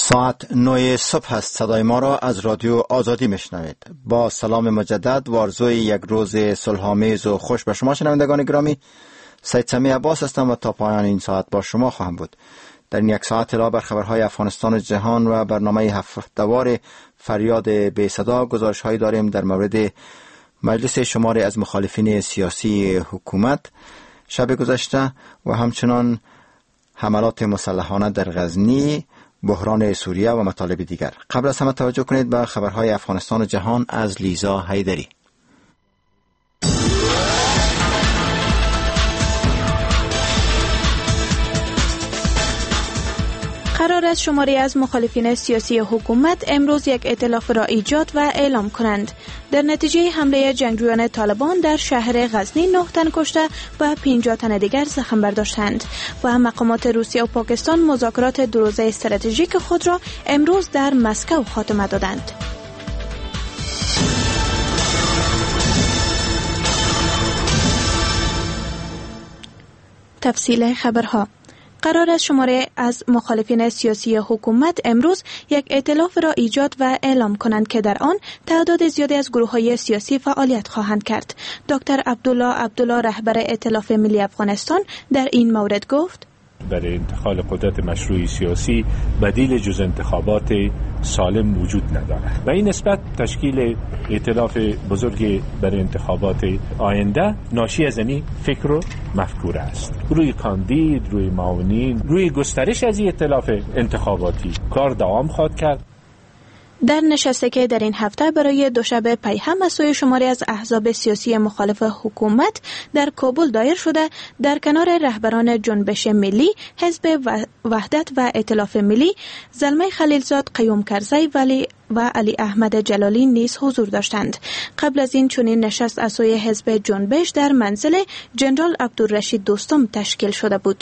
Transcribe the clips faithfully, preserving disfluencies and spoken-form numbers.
ساعت نه صبح است. صدای ما را از رادیو آزادی میشنوید. با سلام مجدد و آرزوی یک روز صلح‌آمیز و خوش به شما شنوندگان گرامی. سید سمی عباس هستم و تا پایان این ساعت با شما خواهم بود. در این یک ساعت اطلاع بر خبرهای افغانستان و جهان و برنامه هفته‌وار فریاد بی صدا گزارش‌هایی داریم در مورد مجلس شماری از مخالفین سیاسی حکومت شب گذشته و همچنان حملات مسلحانه در غزنی، بحران سوریه و مطالب دیگر. قبل از همه توجه کنید به خبرهای افغانستان و جهان از لیزا حیدری. قرار است شماری از مخالفین سیاسی حکومت امروز یک ائتلاف را ایجاد و اعلام کنند. در نتیجه حمله جنگجویان طالبان در شهر غزنی نه تن کشته و پنجاه تن دیگر زخم برداشتند و مقامات روسیه و پاکستان مذاکرات دو روزه استراتژیک خود را امروز در مسکو خاتمه دادند. تفصیل خبرها. قرار است شماره از مخالفین سیاسی حکومت امروز یک ائتلاف را ایجاد و اعلام کنند که در آن تعداد زیادی از گروه‌های سیاسی فعالیت خواهند کرد. دکتر عبدالله عبدالله رهبر ائتلاف ملی افغانستان در این مورد گفت: برای انتقال قدرت مشروعی سیاسی بدیل جز انتخابات سالم وجود ندارد و این نسبت تشکیل ائتلاف بزرگ برای انتخابات آینده ناشی از این فکر و مفکوره است. روی کاندید، روی معاونین، روی گسترش از این ائتلاف انتخاباتی کار دوام خواهد کرد. در نشستی که در این هفته برای دوشنبه پیهم از سوی شماری از احزاب سیاسی مخالف حکومت در کابل دایر شده، در کنار رهبران جنبش ملی، حزب وحدت و ائتلاف ملی، زلمه خلیلزاد، قیوم کرزی ولی و علی احمد جلالی نیز حضور داشتند. قبل از این چنین نشست از سوی حزب جنبش در منزل جنرال عبدالرشید دوستم تشکیل شده بود.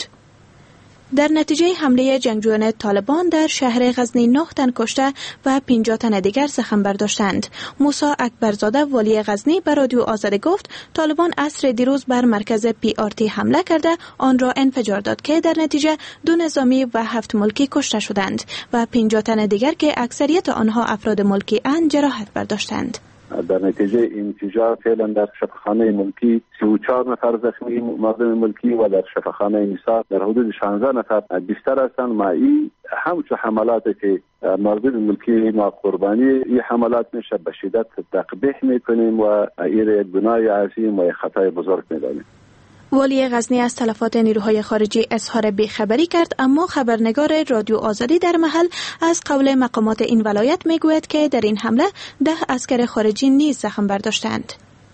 در نتیجه حمله جنگجویان طالبان در شهر غزنی نه تن کشته و پنجاه تن دیگر زخم برداشتند. موسی اکبرزاده والی غزنی به رادیو آزادی گفت طالبان عصر دیروز بر مرکز پی آر تی حمله کرده آن را انفجار داد که در نتیجه دو نظامی و هفت ملکی کشته شدند و پنجاه تن دیگر که اکثریت آنها افراد ملکی اند جراحت برداشتند. در نتیجه انفجار فعلا در شفاخانه ملکی سی و چهار نفر زخمی مردم ملکی و در شفاخانه نساء در حدود شانزده نفر بستر هستند. معی همچون حملاتی که مردم ملکی ما قربانی این حملات میشه به شدت تقبیح میکنیم و این گناه عظیم و خطای بزرگ میدانیم. والی غزنی از تلفات نیروهای خارجی اظهار بیخبری کرد، اما خبرنگار رادیو آزادی در محل از قول مقامات این ولایت میگوید که در این حمله ده عسکر خارجی نیز زخم برداشتند.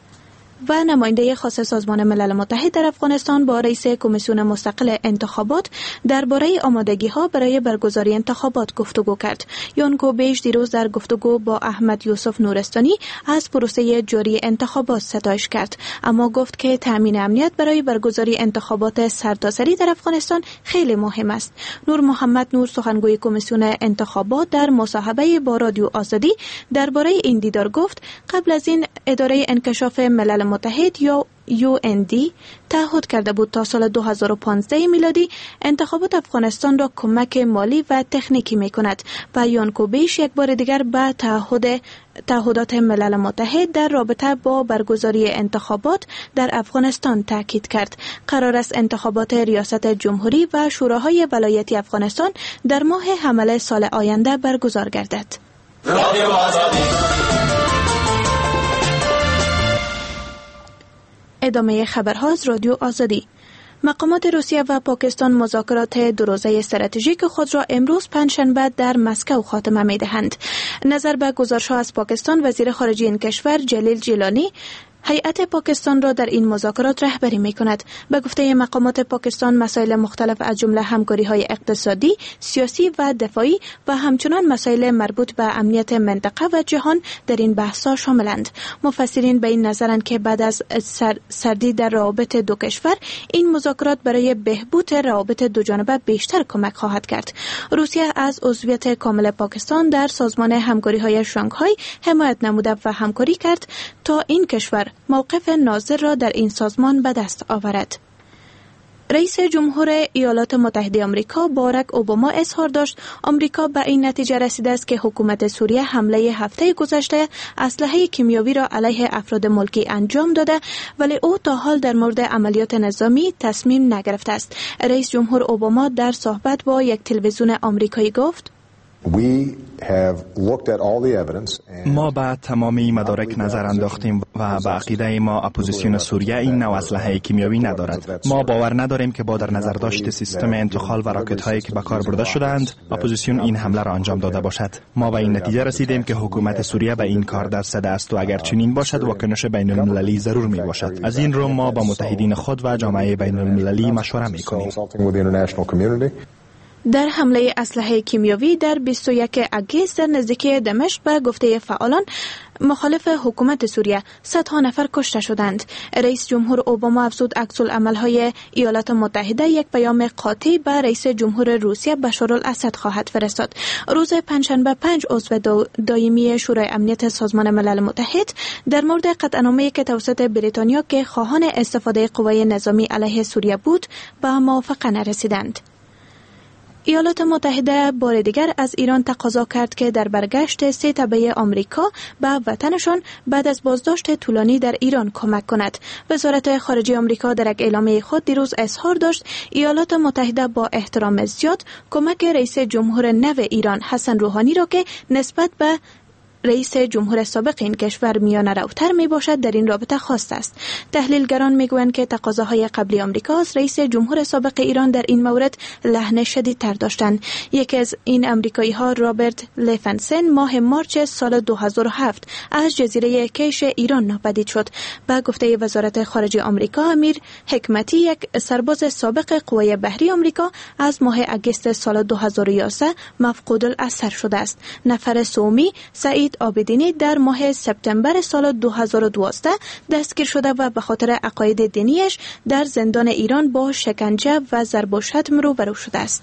و نماینده خاص سازمان ملل متحد در افغانستان با رئیس کمیسیون مستقل انتخابات درباره آمادگی‌ها برای برگزاری انتخابات گفتگو کرد. یانکو بیش دیروز در گفتگو با احمد یوسف نورستانی از پروسه جاری انتخابات ستایش کرد، اما گفت که تامین امنیت برای برگزاری انتخابات سرتاسری در افغانستان خیلی مهم است. نور محمد نور سخنگوی کمیسیون انتخابات در مصاحبه با رادیو آزادی درباره این دیدار گفت قبل از این اداره انکشاف ملل متحد یا یو ان دی تعهد کرده بود تا سال دو هزار و پانزده میلادی انتخابات افغانستان را کمک مالی و تکنیکی می کند و یانکو بیش یک بار دیگر به تعهد تعهدات ملل متحد در رابطه با برگزاری انتخابات در افغانستان تاکید کرد. قرار است انتخابات ریاست جمهوری و شوراهای ولایتی افغانستان در ماه حمل سال آینده برگزار گردد. رادیو آزادی. ادامه خبرها از رادیو آزادی. مقامات روسیه و پاکستان مذاکرات دو روزه استراتژیک خود را امروز پنجشنبه در مسکو خاتمه می‌دهند. نظر به گزارش‌ها از پاکستان، وزیر خارجه این کشور جلیل جیلانی هیئت پاکستان را در این مذاکرات رهبری می‌کند. به گفته مقامات پاکستان مسائل مختلف از جمله همکاری‌های اقتصادی، سیاسی و دفاعی و همچنین مسائل مربوط به امنیت منطقه و جهان در این بحث‌ها شاملند. مفسرین به این نظرند که بعد از سر سردی در روابط دو کشور این مذاکرات برای بهبود روابط دو جانبه بیشتر کمک خواهد کرد. روسیه از عضویت کامل پاکستان در سازمان همکاری‌های شانگهای حمایت نموده و همکاری کرد تا این کشور موقف ناظر را در این سازمان به دست آورد. رئیس جمهور ایالات متحده آمریکا باراک اوباما اظهار داشت آمریکا به این نتیجه رسیده است که حکومت سوریه حمله هفته گذشته اسلحه کیمیاوی را علیه افراد ملکی انجام داده، ولی او تا حال در مورد عملیات نظامی تصمیم نگرفته است. رئیس جمهور اوباما در صحبت با یک تلویزیون آمریکایی گفت: ما به تمامی مدارک نظر انداختیم و به عقیده ما اپوزیسیون سوریه این نوع اسلحه کیمیاوی ندارد. ما باور نداریم که با در نظر داشت سیستم انتقال و راکت هایی که به کار برده شدند اپوزیسیون این حمله را انجام داده باشد. ما به این نتیجه رسیدیم که حکومت سوریه به این کار دست زده است و اگر چنین باشد واکنش بین المللی ضرور می باشد. از این رو ما با متحدین خود و جامعه بین المللی مشوره می کنیم. در حمله اسلحه کیمیاوی در بیست و یک اگست در نزدیکی دمشق به گفته فعالان مخالف حکومت سوریه صدها نفر کشته شدند. رئیس جمهور اوباما افزود عکس‌العمل‌های ایالات متحده یک پیام قاطع به رئیس جمهور روسیه بشارالاسد خواهد فرستاد. روز پنجشنبه پنج عضو دائمی شورای امنیت سازمان ملل متحد در مورد قطعنامه‌ای که توسط بریتانیا که خواهان استفاده قوای نظامی علیه سوریه بود به موافقه نرسیدند. ایالات متحده بار دیگر از ایران تقاضا کرد که در برگشت سه تبعه آمریکا به وطنشان بعد از بازداشت طولانی در ایران کمک کند. وزارت خارجه آمریکا در یک اعلامیه خود دیروز اظهار داشت ایالات متحده با احترام زیاد کمک رئیس جمهور نو ایران حسن روحانی را که نسبت به رئیس جمهور سابق این کشور میانه روتر می باشد در این رابطه خواست است. تحلیلگران می گویند که تقاضاهای قبلی آمریکا از رئیس جمهور سابق ایران در این مورد لحن شدیدتر داشتند. یکی از این آمریکایی ها رابرت لفنسن ماه مارچ سال دو هزار و هفت از جزیره کیش ایران ناپدید شد. به گفته وزارت خارجه آمریکا امیر حکمتی یک سرباز سابق قوای بحری آمریکا از ماه اگست سال دو هزار و یازده مفقود الاثر شده است. نفر سومی سعید آبدینی در ماه سپتامبر سال دو هزار و دوازده دستگیر شده و به خاطر عقاید دینیش در زندان ایران با شکنجه و ضرب و شتم روبرو شده است.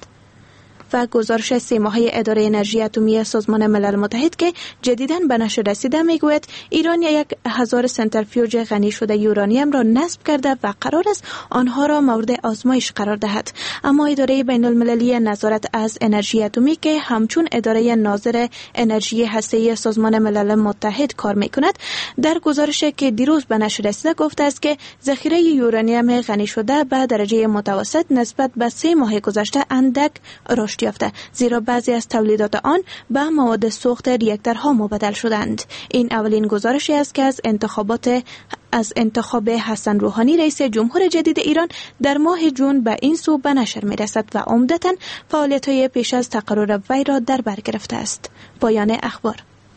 و گزارش سه ماهه اداره انرژی اتمی سازمان ملل متحد که جدیداً به نشر رسیده میگوید ایران یک هزار سنتریفیوژ غنی شده یورانیم را نصب کرده و قرار است آنها را مورد آزمایش قرار دهد. اما اداره بین المللی نظارت از انرژی اتمی که همچون اداره ناظر انرژی هسته‌ای سازمان ملل متحد کار میکند در گزارشی که دیروز به نشر رسیده گفته است که ذخیره یورانیم غنی شده به درجه متوسط نسبت به سه ماه گذشته اندک رشد یافته، زیرا بعضی از تولیدات آن به مواد سوخت ریاکتورها مبدل شدند. این اولین گزارشی است که از انتخابات از انتخاب حسن روحانی رئیس جمهور جدید ایران در ماه جون به این سو به نشر می رسد و عمدتاً فعالیت‌های پیش از تقرر وی را در بر گرفته است. پایان اخبار.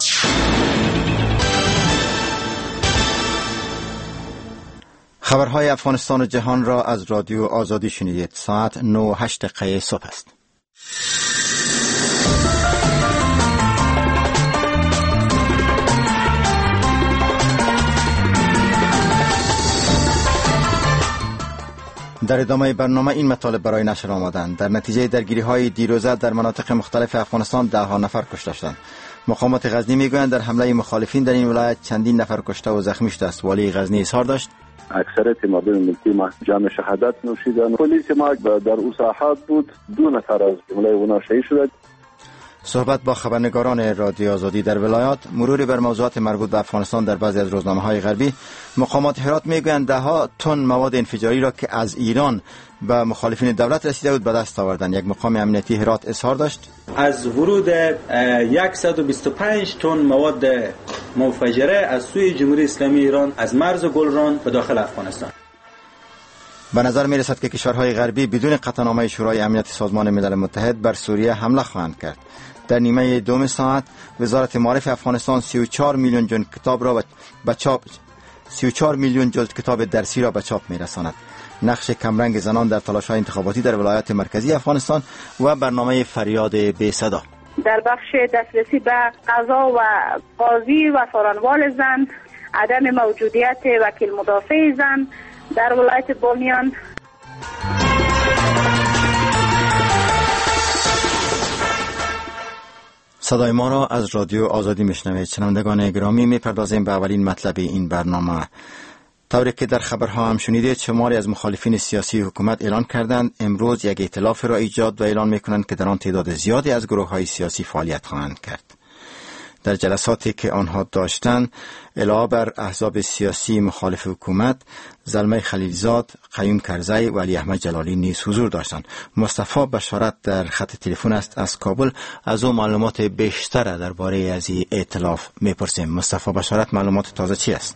خبرهای افغانستان و جهان را از رادیو آزادی شنیدید. ساعت نه و هشت دقیقه صبح است. در ادامه برنامه این مطالب برای نشر آمدند. در نتیجه درگیری های دیروزه در مناطق مختلف افغانستان ده ها نفر کشته شدند. مقامات غزنی میگویند در حمله مخالفین در این ولایت چندین نفر کشته و زخمی شده است. والی غزنی اظهار داشت اکثریت مردم ملکی ما جام شهادت نوشیدند. پلیس ما در اون ساحات بود، دو نفر از جمله اونا شهید شدند. صحبت با خبرنگاران رادیو آزادی در ولایات، مروری بر موضوعات مربوط به افغانستان در بعضی از روزنامه‌های غربی. مقامات هرات میگویند ده ها تن مواد انفجاری را که از ایران به مخالفین دولت رسیده بود به دست آوردند. یک مقام امنیتی هرات اظهار داشت از ورود صد و بیست و پنج تن مواد منفجره از سوی جمهوری اسلامی ایران از مرز گلران به داخل افغانستان. به نظر می رسد که کشورهای غربی بدون قطعنامه شورای امنیت سازمان ملل متحد بر سوریه حمله خواهند کرد. در نیمه دوم ساعت وزارت معارف افغانستان سی و چهار میلیون جلد کتاب را به چاپ سی و چهار میلیون جلد کتاب درسی را به چاپ می رساند. نقش کمرنگ زنان در تلاش‌های انتخاباتی در ولایات مرکزی افغانستان و برنامه فریاد بی صدا. در بخش دسترسی به قضا و قاضی و ثارنوال زن، عدم موجودیت وکیل مدافع زن در ولایت بامیان. صدای ما را از رادیو آزادی میشنوید. شنوندگان گرامی، میپردازیم به اولین مطلب این برنامه. طوری که در خبرها هم شنیدید، شماری از مخالفین سیاسی حکومت اعلان کردند امروز یک ائتلاف را ایجاد و اعلان میکنند که در آن تعداد زیادی از گروه های سیاسی فعالیت خواهند کرد. در جلساتی که آنها داشتند، علاوه بر احزاب سیاسی مخالف حکومت، زلمه خلیلزاد، قیوم کرزی و علی احمد جلالی نیز حضور داشتند. مصطفی بشارت در خط تلفن است از کابل. از او معلومات بیشتر درباره از این ائتلاف میپرسیم. مصطفی بشارت، معلومات تازه چی است؟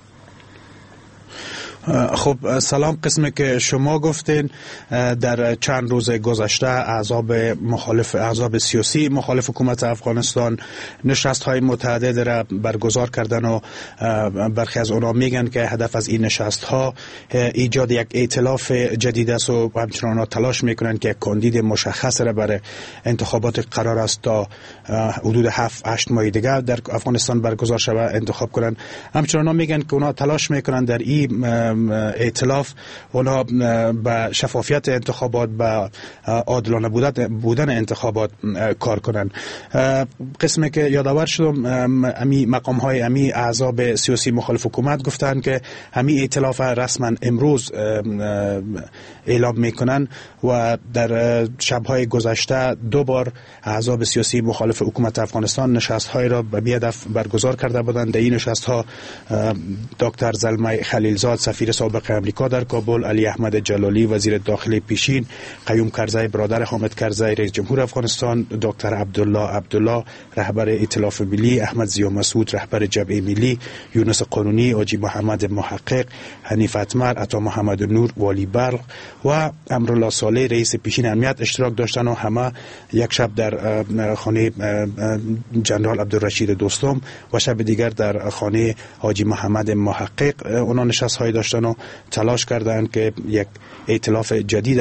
خب سلام. قسمی که شما گفتین، در چند روز گذشته احزاب مخالف احزاب سیاسی مخالف حکومت افغانستان نشست های متعدد را برگزار کردن و برخی از اونا میگن که هدف از این نشست ها ایجاد یک ائتلاف جدید است و همچنان تلاش میکنن که یک کاندید مشخص را برای انتخابات قرار است تا حدود هفت هشت ماه دیگر در افغانستان برگزار شود انتخاب کنن. همچنان میگن که اونا تلاش میکنن در این ائتلاف اونا به شفافیت انتخابات، به عادلانه بودن انتخابات کار کنن. قسمی که یادآور شدم، امی مقام های امی احزاب سیاسی مخالف حکومت گفتن که امی ائتلاف رسما امروز اعلام میکنن و در شبهای گذشته دو بار احزاب سیاسی مخالف حکومت افغانستان نشست های را به هدف برگزار کرده بودند. در این نشست ها دکتر زلمه خلیلزاد سفیر سابق امریکا در کابل، علی احمد جلالی وزیر داخلی پیشین، قیوم کرزی برادر حامد کرزی رئیس جمهور افغانستان، دکتر عبدالله عبدالله رهبر ائتلاف ملی، احمد ضیا مسعود رهبر جبهه ملی، یونس قانونی، حاجی محمد محقق، حنیف اتمر، عطا محمد نور والی بلخ و امرالله صالح رئیس پیشین امنیت اشتراک داشتن و همه یک شب در خانه جنرال عبدالرشید دوستم و شب دیگر در خانه حاجی محمد محقق اونا نشست های داشتن و تلاش کردند که یک ائتلاف جدید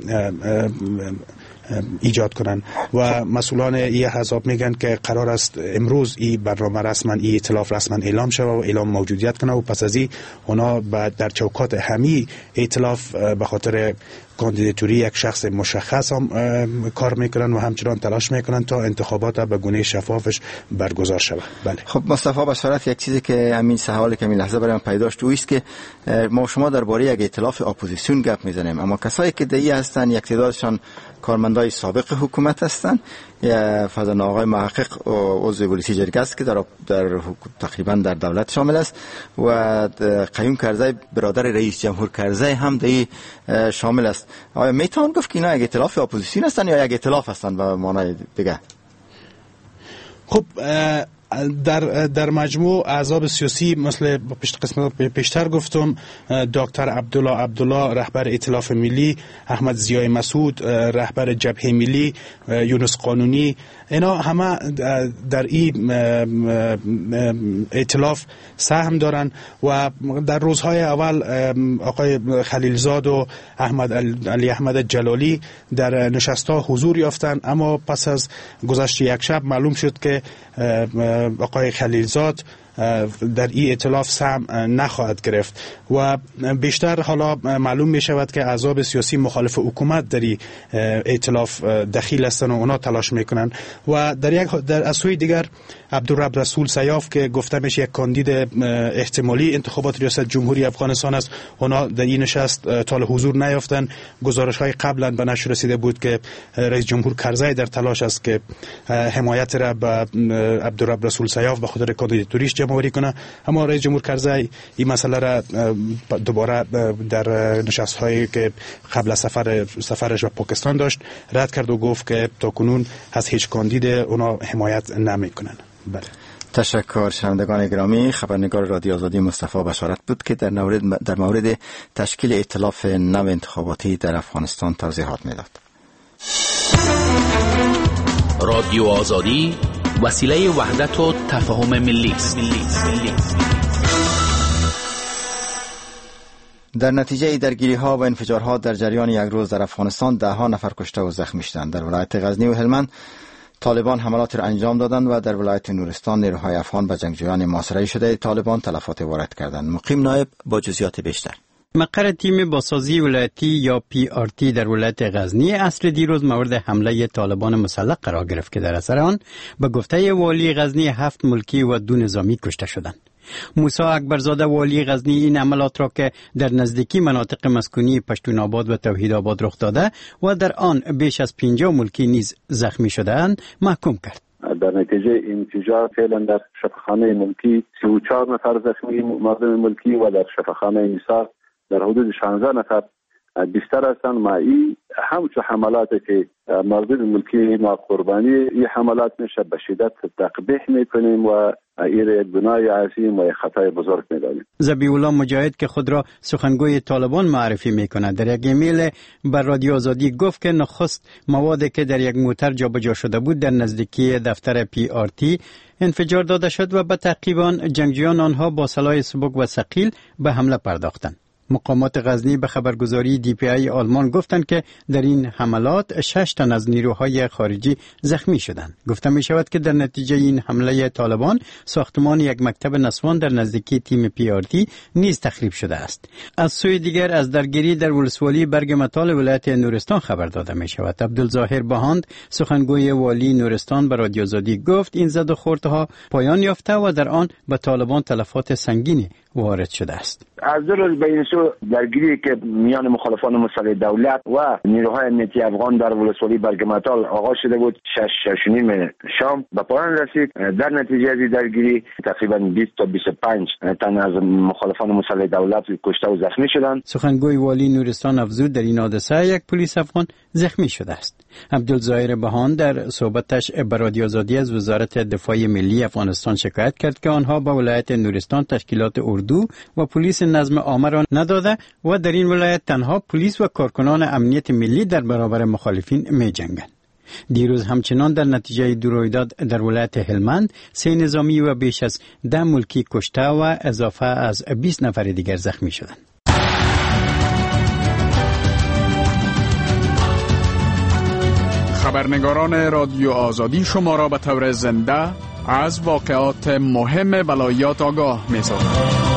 ایجاد کنن و مسئولان این حزب میگن که قرار است امروز این برنامه رسما این ائتلاف رسما اعلام شود و اعلام موجودیت کنه و پس از این اونا در چوکات همی ائتلاف به خاطر کاندیداتوری یک شخص مشخص هم کار میکنن و همچنان تلاش میکنن تا انتخابات به گونه شفافش برگزار شود. بله. خب مصطفی بشارت، یک چیزی که همین سوالی که این لحظه برام پیدا شد است که ما شما درباره یک ائتلاف اپوزیسیون گپ میزنیم، اما کسایی که دایی هستن یک تعدادشان کارمندای سابق حکومت هستند. فضل آقای محقق عضو پلیسی جرگه است که در, در تقریبا در دولت شامل است و قیوم کرزی برادر رئیس جمهور کرزی هم دایی شامل است. آیا میتوان گفت که اینا یک ائتلاف اپوزیسیون هستند یا یک ائتلاف هستند به معنای دیگه؟ خب در در مجموع احزاب سیاسی مثل قسمت پیشتر گفتم، دکتر عبدالله عبدالله رهبر ائتلاف ملی، احمد ضیا مسعود رهبر جبهه ملی، یونس قانونی، اینا همه در این ائتلاف سهم دارن و در روزهای اول آقای خلیلزاد و احمد علی احمد جلالی در نشست‌ها حضور یافتند، اما پس از گذشت یک شب معلوم شد که آقای خلیلزاد در این ائتلاف سهم نخواهد گرفت و بیشتر حالا معلوم می شود که احزاب سیاسی مخالف حکومت در این ائتلاف دخیل هستند و اونا تلاش میکنن و در یک در از سوی دیگر عبدالرب رسول سیاف که گفته میشه یک کاندید احتمالی انتخابات ریاست جمهوری افغانستان است، اونا در این نشست تال حضور نیافتن. گزارش های قبلا به نشر رسیده بود که رئیس جمهور کرزی در تلاش است که حمایت را به عبدالرب رسول سیاف به خاطر کاندیداتوریش جمهوری کنه، اما رئیس جمهور کرزی این مسئله را دوباره در نشست هایی که قبل از سفر سفرش به پاکستان داشت رد کرد و گفت که تاکنون از هیچ کاندید اونا حمایت نمیکنن. بله. تشکر. شنوندگان گرامی، خبرنگار رادیو آزادی مصطفی بشارت بود که در مورد در مورد تشکیل ائتلاف نو انتخاباتی در افغانستان توضیحات میداد. رادیو آزادی وسیله وحدت و تفاهم ملی است. در نتیجه درگیری ها و انفجارها در جریان یک روز در افغانستان ده ها نفر کشته و زخمی شدند. در ولایت غزنی و هلمند طالبان حملات را انجام دادند و در ولایت نورستان نیروهای افغان به جنگجویان محاصره شده طالبان تلفات وارد کردند. مقیم نایب با جزئیات بیشتر. مقر تیم بازسازی ولایتی یا پی آر تی در ولایت غزنی اصر دیروز مورد حمله طالبان مسلح قرار گرفت که در اثر آن به گفته والی غزنی هفت ملکی و دو نظامی کشته شدند. موسی اکبرزاده والی غزنی این حملات را که در نزدیکی مناطق مسکونی پشتون آباد و توحید آباد رخ داده و در آن بیش از پنجاه ملکی نیز زخمی شده‌اند محکوم کرد. در نتیجه این انفجار فعلا در شفاخانه ملکی سی و چهار نفر زخمی مردم ملکی و در شفاخانه نیسا در حدود شانزده نفر بیشتر هستند. ما این همچون حملاتی که مردم ملکی ما قربانی این حملات میشه به شدت تقبیح میکنیم و این یک گناه عظیم و خطای بزرگ میدانیم. ذبیح الله مجاهد که خود را سخنگوی طالبان معرفی میکند در یک ایمیل بر رادیو آزادی گفت که نخست موادی که در یک موتر جابجا شده بود در نزدیکی دفتر پی آر تی انفجار داده شد و به تعقیب آن جنگجویان آنها با سلاح سبک و ثقیل به حمله پرداختند. مقامات غزنی به خبرگزاری دی پی آی آلمان گفتند که در این حملات شش تن از نیروهای خارجی زخمی شدند. گفته می شود که در نتیجه این حمله طالبان ساختمان یک مکتب نسوان در نزدیکی تیم پی آر تی نیز تخریب شده است. از سوی دیگر از درگیری در ولسوالی برگ متال ولایت نورستان خبر داده می شود. عبدالظاهر بهاند سخنگوی والی نورستان به رادیو آزادی گفت این زد و خوردها پایان یافته و در آن به طالبان تلفات سنگینی وارد شده است. از دو روز به این سو درگیری که میان مخالفان مسلح دولت و نیروهای امنیتی افغان در ولسوالی برگمتال آغاز شده بود شش شش نیم شام به پایان رسید. در نتیجه از درگیری تقریبا بیست تا بیست و پنج تن از مخالفان مسلح دولت کشته و زخمی شدند. سخنگوی والی نورستان افزود در این حادثه یک پلیس افغان زخمی شده است. عبدالظاهر بهان در صحبتش به رادیو آزادی از وزارت دفاع ملی افغانستان شکایت کرد که آنها به ولایت نورستان تشکیلات اردو و پلیس نظم عامه را نداده و در این ولایت تنها پلیس و کارکنان امنیت ملی در برابر مخالفین می جنگند. دیروز همچنان در نتیجه دو رویداد در ولایت هلمند سه نظامی و بیش از ده ملکی کشته و اضافه از بیست نفر دیگر زخمی شدند. خبرنگاران رادیو آزادی شما را به طور زنده از واقعات مهم ولایات آگاه می‌سازند.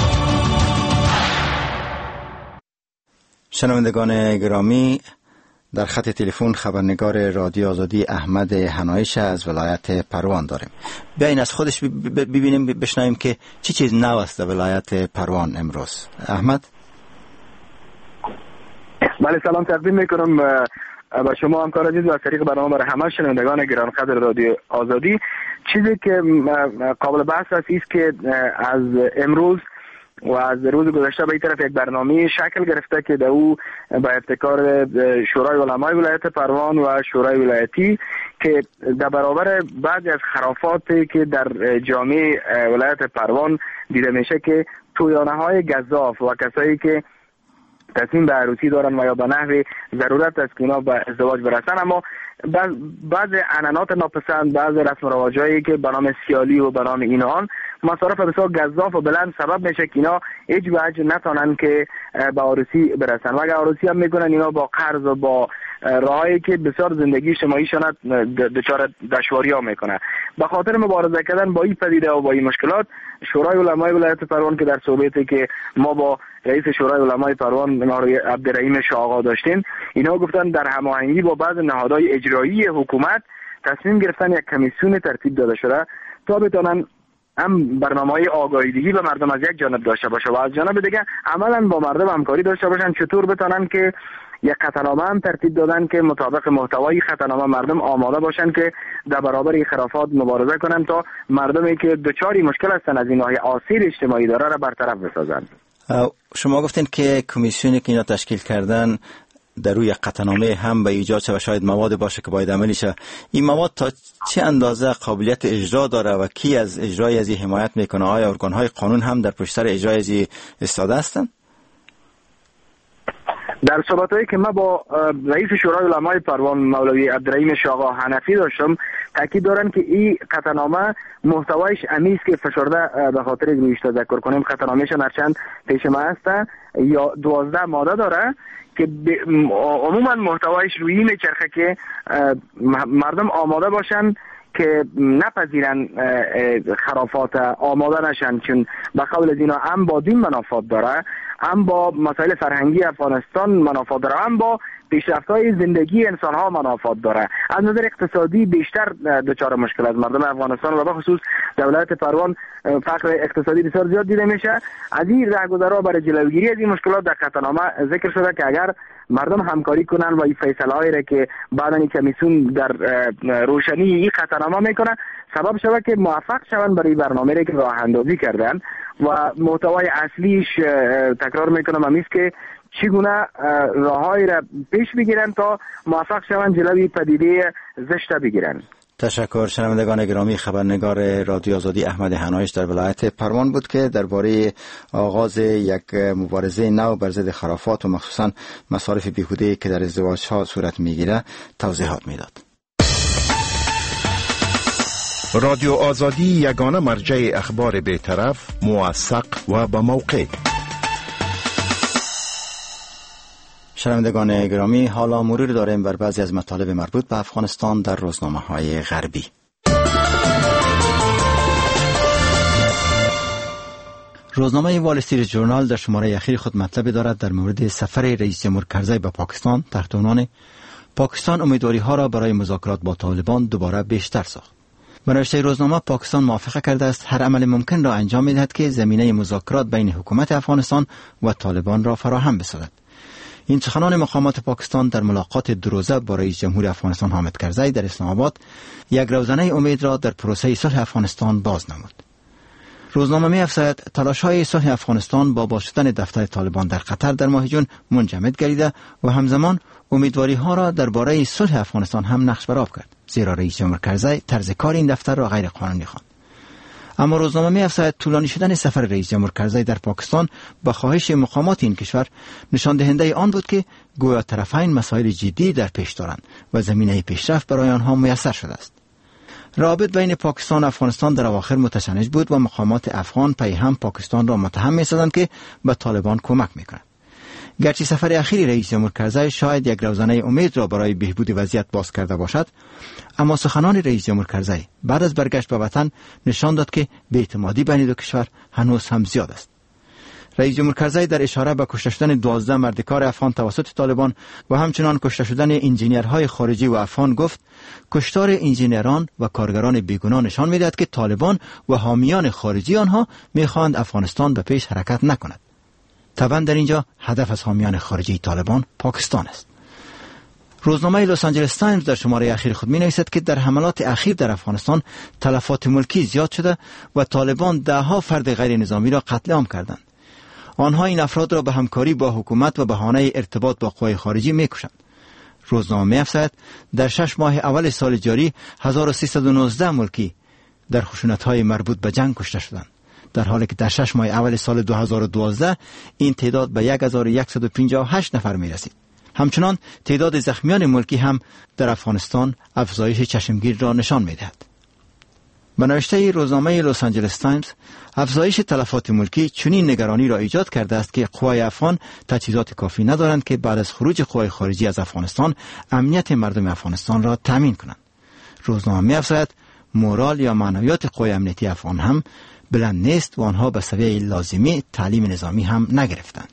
شنوندگان گرامی، در خط تلفن خبرنگار رادیو آزادی احمد حنایش از ولایت پروان داریم. بیاین از خودش ببینیم بشنویم که چی چیز نو است در ولایت پروان امروز. احمد. بله، سلام تقدیم میکنم با شما همکار عزیز و از طریق برنامه برای همه شنوندگان گرانقدر رادیو آزادی. چیزی که قابل بحث است است که از امروز و از روز گذشته به این طرف یک برنامه شکل گرفته که در او با ابتکار شورای علمای ولایت پروان و شورای ولایتی که در برابر بعضی از خرافاتی که در جامعه ولایت پروان دیده میشه که تویانه های گزاف و کسایی که تصمیم به عروسی دارن و یا به نحو ضرورت است که اینا به ازدواج برسن، اما بعض عنعنات ناپسند، بعض رسم و رواجایی که به نام سیالی و به نام اینان مصارف بسیار گزاف و بلند سبب میشه که اینا هیچ وجه نتونن که به عروسی برسن و اگر عروسی هم میکنن اینا با قرض و با راهایی که بسیار زندگی اجتماعیشان دچار دشواری ها میکنه. به خاطر مبارزه کردن با این پدیده و با این مشکلات، شورای علمای ولایت پروان که در صحبتی که ما با رئیس شورای علمای پروان عبدالرحیم شاه‌آقا داشتیم، اینا گفتن در هماهنگی با بعض نهادهای اجرایی حکومت تصمیم گرفتن یک کمیسیون ترتیب داده شده تا بتونن هم برنامه‌های آگاهی‌دهی به مردم از یک جانب داشته باشه و از جانب دیگه عملاً با مردم همکاری داشته باشن. چطور بتونن که یک خطرنامه هم ترتیب دادن که مطابق محتوای خطرنامه مردم آماده باشن که در برابر این خرافات مبارزه کنن تا مردمی که دچاری مشکل هستن از این ناحیه آسیب اجتماعی داره را برطرف بسازن. شما گفتین که کمیسیونی که اینا تشکیل کردن در روی قطعنامه هم به ایجاد شد و شاید مواد باشه که باید عملی شه. این مواد تا چه اندازه قابلیت اجرا داره و کی از اجرای از این حمایت میکنه؟ آیا ارگان‌های قانون هم در پشت سر اجرای از این ایستاده هستند؟ در صحبتایی که ما با رئیس شورای علمای پروان مولوی عبدالرحیم شاه‌آقا حنفی داشتم، تاکید دارن که این قطعنامه محتوایش امیز که فشرده به خاطر رویش تذکر کنیم قطعنامه‌ش هرچند پیش ما هست یا دوازده ماده داره که عموما محتوایش روی این چرخه که مردم آماده باشن که نپذیرن خرافات، آماده نشن، چون به قول از اینا هم با دین منافات داره، هم با مسائل فرهنگی افغانستان منافات داره، هم با پیشرفت‌های زندگی انسان‌ها منافات داره. از نظر اقتصادی بیشتر دچار مشکل از مردم افغانستان و به خصوص دولت پروان فقر اقتصادی بسیار زیاد دیده میشه. از این راهگذرها برای جلوگیری از این مشکلات در قطعنامه ذکر شده که اگر مردم همکاری کنن و این فیصله‌هایی را که بعداً این کمیسیون در روشنی این قطعنامه میکنه سبب شود که موفق شوند برای برنامه‌ای را که راه اندازی کردن و محتوای اصلیش تکرار میکنم همیست که چگونه راههایی را پیش بگیرن تا موفق شوند جلوی پدیده زشت بگیرن. تشکر. شنوندگان گرامی، خبرنگار رادیو آزادی احمد حنایش در ولایت پروان بود که درباره آغاز یک مبارزه نو بر ضد خرافات و مخصوصا مصارف بیهوده که در ازدواج‌ها صورت میگیره توضیحات میداد. رادیو آزادی یگانه مرجع اخبار بی‌طرف، موثق و با موقع. شنوندگان گرامی، حالا مرور داریم بر بعضی از مطالب مربوط به افغانستان در روزنامه‌های غربی. روزنامه وال استریت ژورنال در شماره اخیر خود مطلب دارد در مورد سفر رئیس جمهور کرزی به پاکستان تحت عنوان پاکستان امیدواری ها را برای مذاکرات با طالبان دوباره بیشتر ساخت. به نوشته روزنامه، پاکستان موافقه کرده است هر عمل ممکن را انجام می‌دهد که زمینه مذاکرات بین حکومت افغانستان و طالبان را فراهم بسازد. این سخنان مقامات پاکستان در ملاقات دو روزه با رئیس جمهور افغانستان حامد کرزی در اسلام آباد یک روزنه امید را در پروسه صلح افغانستان باز نمود. روزنامه می‌افزاید تلاش‌های صلح افغانستان با باز شدن دفتر طالبان در قطر در ماه جون منجمد گردیده و همزمان امیدواری‌ها را درباره صلح افغانستان هم نقش برآب کرد، زیرا رئیس جمهور کرزی طرز کار این دفتر را غیر قانونی خواند. اما روزنامه می‌افزاید طولانی شدن سفر رئیس جمهور کرزی در پاکستان با خواهش مقامات این کشور نشان دهنده آن بود که گویا طرفین مسائل جدی در پیش دارند و زمینه پیشرفت برای آنها میسر شده است. روابط بین پاکستان و افغانستان در اواخر متشنج بود و مقامات افغان پی هم پاکستان را متهم می‌سازند که به طالبان کمک می‌کند. گرچه سفر اخیر رئیس جمهور کرزی شاید یک روزنه امید را برای بهبود وضعیت باز کرده باشد، اما سخنان رئیس جمهور کرزی بعد از برگشت به وطن نشان داد که بی‌اعتمادی بین دو کشور هنوز هم زیاد است. رئیس جمهور کرزی در اشاره به کشته شدن دوازده مردکار افغان توسط طالبان و همچنان کشته شدن انجینیرهای خارجی و افغان گفت کشتار انجینران و کارگران بیگناه نشان می‌دهد که طالبان و حامیان خارجی آنها می‌خواهند افغانستان به پیش حرکت نکند. طبعا در اینجا هدف از حامیان خارجی طالبان پاکستان است. روزنامه لس آنجلس تایمز در شماره اخیر خود می‌نویسد که در حملات اخیر در افغانستان تلفات ملکی زیاد شده و طالبان ده‌ها فرد غیر نظامی را قتل عام کردند. آنها این افراد را به همکاری با حکومت و بهانه ارتباط با قوای خارجی می‌کشند. روزنامه می‌افزاید در شش ماه اول سال جاری هزار و سیصد و نوزده ملکی در خشونت‌های مربوط به جنگ کشته شدند، در حالی که در شش ماه اول سال دو هزار و دوازده این تعداد به هزار و صد و پنجاه و هشت نفر می‌رسید. همچنان تعداد زخمیان ملکی هم در افغانستان افزایش چشمگیر را نشان می‌دهد. به نوشته روزنامه لس آنجلس تایمز، افزایش تلفات ملکی چنین نگرانی را ایجاد کرده است که قوای افغان تجهیزات کافی ندارند که بعد از خروج قوای خارجی از افغانستان امنیت مردم افغانستان را تامین کنند. روزنامه می‌افزاید مورال یا معنویات قوای امنیتی افغان هم بلند نیست و آنها به سویه لازمی تعلیم نظامی هم نگرفتند.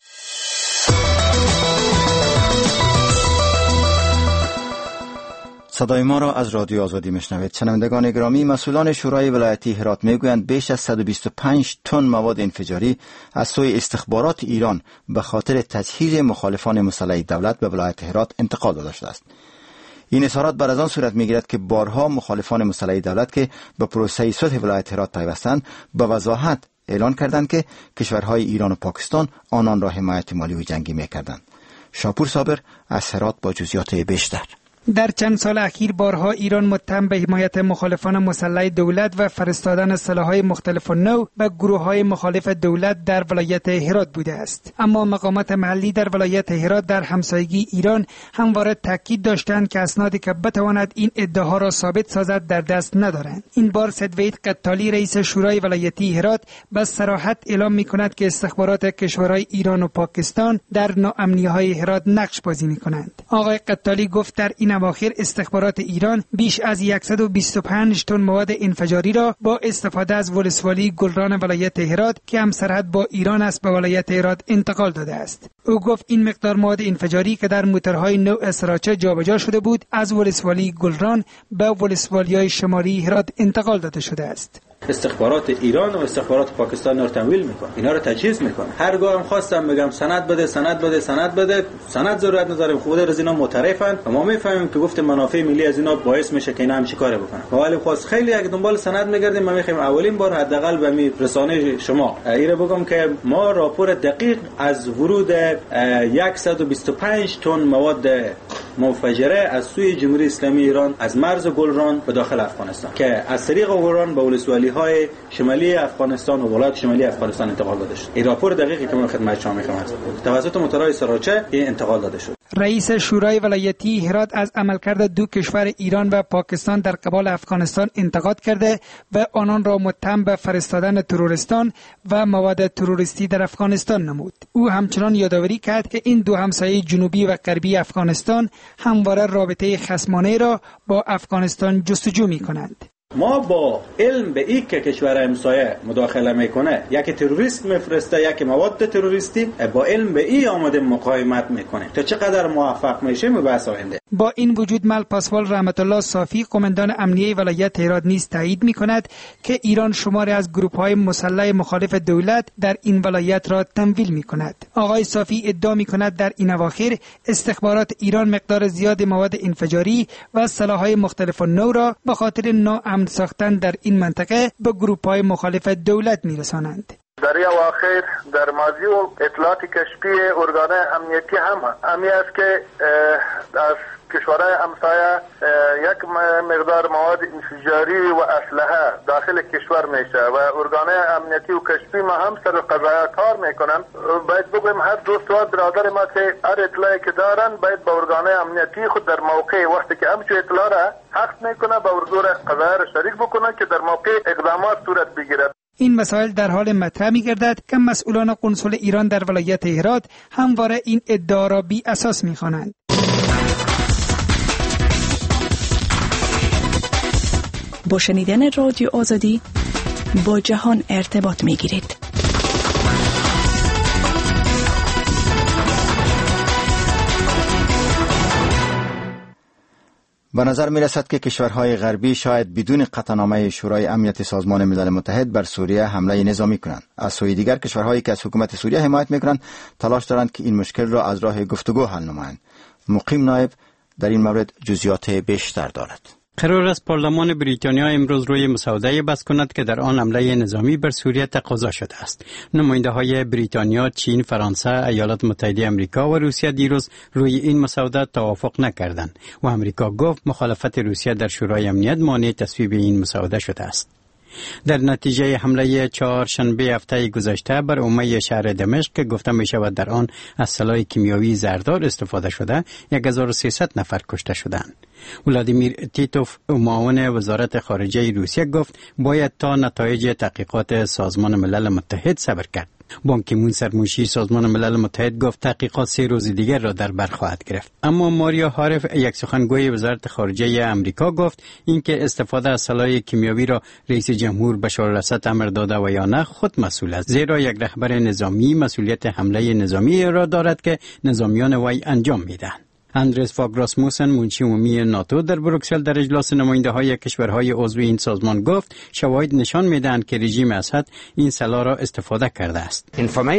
صدای ما را از رادیو آزادی میشنوید. شنوندگان گرامی، مسئولان شورای ولایتی هرات میگویند بیش از صد و بیست و پنج تن مواد انفجاری از سوی استخبارات ایران به خاطر تجهیز مخالفان مسلح دولت به ولایت هرات انتقال داده شده است. این اظهارات بر از آن صورت میگیرد که بارها مخالفان مسلح دولت که به پروسه صلح ولایت هرات پیوستند به وضاحت اعلان کردند که کشورهای ایران و پاکستان آنان را حمایت مالی و جنگی میکردند. شاپور صابر از هرات با جزئیات بیشتر. در چند سال اخیر بارها ایران متهم به حمایت مخالفان مسلح دولت و فرستادن سلاح‌های مختلف و نوع به گروه‌های مخالف دولت در ولایت هرات بوده است. اما مقامات محلی در ولایت هرات در همسایگی ایران همواره تاکید داشتند که اسنادی که بتواند این ادعاها را ثابت سازد در دست ندارند. این بار سدوید قطالی رئیس شورای ولایتی هرات به صراحت اعلام می‌کند که استخبارات کشورهای ایران و پاکستان در ناامنی‌های هرات نقش بازی می‌کنند. آقای قطالی گفت در این اواخر استخبارات ایران بیش از صد و بیست و پنج تن مواد انفجاری را با استفاده از ولسوالی گلران ولایت هرات که هم سرحد با ایران است به ولایت هرات انتقال داده است. او گفت این مقدار مواد انفجاری که در موتورهای نوع سراچه جابجا شده بود از ولسوالی گلران به ولسوالی‌های شمالی هرات انتقال داده شده است. استخبارات ایران و استخبارات پاکستان رو تمویل میکنه، اینا رو تجهیز میکنه. هرگاه هم خواستم بگم سند بده سند بده سند بده، سند ضرورت نداره، خود از اینا معترفن و ما میفهمیم که گفت منافع ملی از اینا باعث میشه که اینا هم چیکار بکنن. ولی خواست خیلی اگه دنبال سند میگردیم، ما میخوایم اولین بار حداقل به می رسانه شما ایره بگم که ما راپور دقیق از ورود صد و بیست و پنج تن مواد منفجره از سوی جمهوری اسلامی ایران از مرز گلران به داخل افغانستان که از طریق گلران به ولسوالی‌های شمالی افغانستان و ولایت شمالی افغانستان انتقال داده شد. این راپور دقیقی که من خدمت شما می‌خوام توسط موتورهای سراچه این انتقال داده شد. رئیس شورای ولایتی هرات از عملکرد دو کشور ایران و پاکستان در قبال افغانستان انتقاد کرده و آنان را متهم به فرستادن تروریستان و مواد تروریستی در افغانستان نمود. او همچنان یادآوری کرد که این دو همسایه جنوبی و غربی افغانستان همواره رابطه خصمانه را با افغانستان جستجو می‌کنند. ما با علم به این که کشور همسایه مداخله میکنه، یکی تروریست میفرسته یکی مواد تروریستی، با علم به این آمده مقاومت میکنه تا چقدر موفق میشیم به بحث آینده. با این وجود مل پاسوال رحمت الله صافی قماندان امنیه ولایت هرات نیز تایید میکند که ایران شماری از گروه‌های مسلح مخالف دولت در این ولایت را تمویل میکند. آقای صافی ادعا میکند در این اواخر استخبارات ایران مقدار زیاد مواد انفجاری و سلاح‌های مختلف نو را به خاطر ناامن ساختن در این منطقه به گروه‌های مخالف دولت میرسانند. در این اواخر در ماضی و اطلاعات کشفی ارگان امنیتی هم همی است که از کشورهای همسایه یک مقدار مواد انفجاری و اسلحه داخل کشور میشه و ارگان امنیتی و کشفی ما هم سر قضایا کار میکنن. باید بگویم هر دوست و برادر ما که هر اطلاعی که دارن باید با ارگان امنیتی خود در موقع وقتی که همچو اطلاع را حق میکنه با ارگان قضایا را شریک بکنن که در موقع اقدامات صورت بگیرد. این مسائل در حال مطرح می‌گردد که مسئولان قنصل ایران در ولایت هرات همواره این ادعا را بی اساس می‌خوانند. با شنیدن رادیو آزادی با جهان ارتباط می‌گیرید. به نظر می رسد که کشورهای غربی شاید بدون قطعنامه شورای امنیت سازمان ملل متحد بر سوریه حمله نظامی کنند. از سوی دیگر کشورهایی که از حکومت سوریه حمایت می کنند تلاش دارند که این مشکل را از راه گفتگو حل نمایند. مقیم نایب در این مورد جزئیات بیشتر دارد. قرار است پارلمان بریتانیا امروز روی مسوده بحث کند که در آن حمله نظامی بر سوریه تقاضا شده است. نماینده های بریتانیا، چین، فرانسه، ایالات متحده آمریکا و روسیه دیروز روی این مسوده توافق نکردند و آمریکا گفت مخالفت روسیه در شورای امنیت مانع تصویب این مسوده شده است. در نتیجه حمله چهارشنبه هفته گذشته بر عمومی شهر دمشق که گفته می شود در آن از سلاح کیمیایی زهردار استفاده شده، یک هزار و سیصد نفر کشته شدند. ولادیمیر تیتوف، معاون وزارت خارجه روسیه، گفت باید تا نتایج تحقیقات سازمان ملل متحد صبر کرد. بان کی مون سرمنشی سازمان ملل متحد گفت تحقیقات سه روز دیگر را در بر خواهد گرفت. اما ماریا هارف، یک سخنگوی وزارت خارجه امریکا، گفت اینکه استفاده از سلاح کیمیایی را رئیس جمهور بشار الاسد امر داده و یا نه خود مسئول است، زیرا یک رهبر نظامی مسئولیت حمله نظامی را دارد که نظامیان وی انجام میدهند. اندرس فاگ راسموسن، منشی عمومی ناتو، در بروکسل در اجلاس نماینده های کشورهای عضو این سازمان گفت شواهد نشان میدهند که رژیم اسد این سلاح را استفاده کرده است.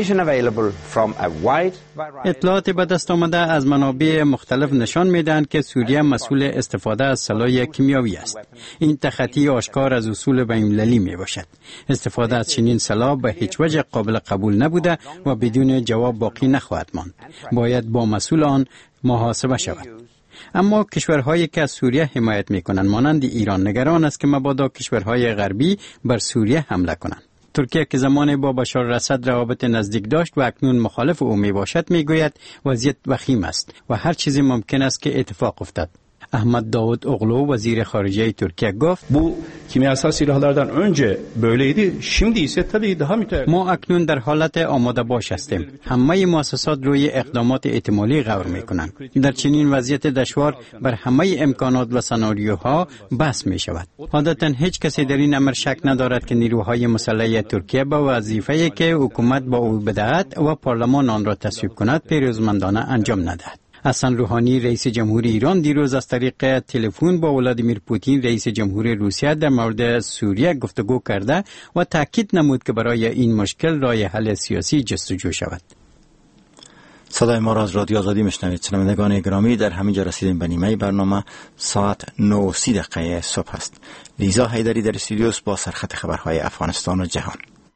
اطلاعات به دست آمده از منابع مختلف نشان میدهند که سوریه مسئول استفاده از سلاح کیمیایی است. این تخطی آشکار از اصول بین‌المللی می باشد. استفاده از چنین سلاح به هیچ وجه قابل قبول نبوده و بدون جواب باقی نخواهد ماند. باید با مسئول آن محاسبه شود. اما کشورهایی که از سوریه حمایت می‌کنند مانند ایران نگران است که مبادا کشورهای غربی بر سوریه حمله کنند. ترکیه که زمانی با بشار الاسد روابط نزدیک داشت و اکنون مخالف او می باشد میگوید وضعیت وخیم است و هر چیزی ممکن است که اتفاق افتد. Ahmet Davutoglu وزیر خارجه ترکیه گفت bu kimyasal silahlardan önce böyleydi. Şimdi ise tabii daha müteahhit. ما اکنون در حالت آماده باش هستیم. همه مؤسسات روی اقدامات احتمالی غور میکنند. در چنین وضعیت دشوار بر همه امکانات و سناریوها بحث می شود. عادتا هیچ کسی در این امر شک ندارد که نیروهای مسلح ترکیه با وظیفه‌ای که حکومت با او بدهد و پارلمان آن را تصویب کند پیروزمندانه انجام ندهد. حسن روحانی رئیس جمهوری ایران دیروز از طریق تلفن با ولادیمیر پوتین رئیس جمهوری روسیه در مورد سوریه گفتگو کرده و تاکید نمود که برای این مشکل راه حل سیاسی جستجو شود. صدای ما را از رادیو آزادی میشنوید. شنوندگان گرامی، در همینجا رسیدیم به نیمه برنامه. ساعت نه و سی دقیقه صبح است. لیزا حیدری در استودیو با سرخط خبرهای افغانستان و جهان.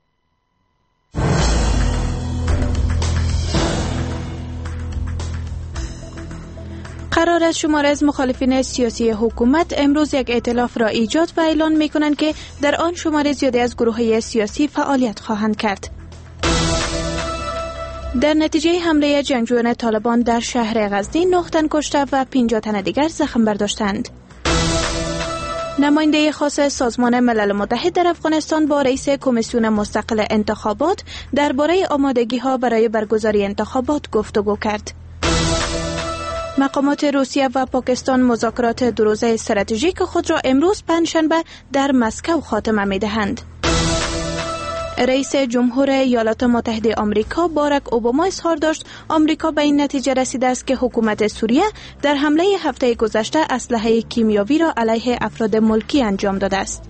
قرار است شمار از مخالفین سیاسی حکومت امروز یک ائتلاف را ایجاد و اعلان می کنند که در آن شمار زیادی از گروه‌های سیاسی فعالیت خواهند کرد. در نتیجه حمله جنگجویان طالبان در شهر غزنی نه تن کشته و پنجاه تن دیگر زخم برداشتند. نماینده خاص سازمان ملل متحد در افغانستان با رئیس کمیسیون مستقل انتخابات درباره آمادگی‌ها برای برگزاری انتخابات گفتگو کرد. مقامات روسیه و پاکستان مذاکرات دو روزه استراتژیک خود را امروز پنجشنبه در مسکو خاتمه می‌دهند. رئیس جمهور ایالات متحده آمریکا باراک اوباما اظهار داشت آمریکا به این نتیجه رسیده است که حکومت سوریه در حمله هفته گذشته اسلحه کیمیاوی را علیه افراد ملکی انجام داده است.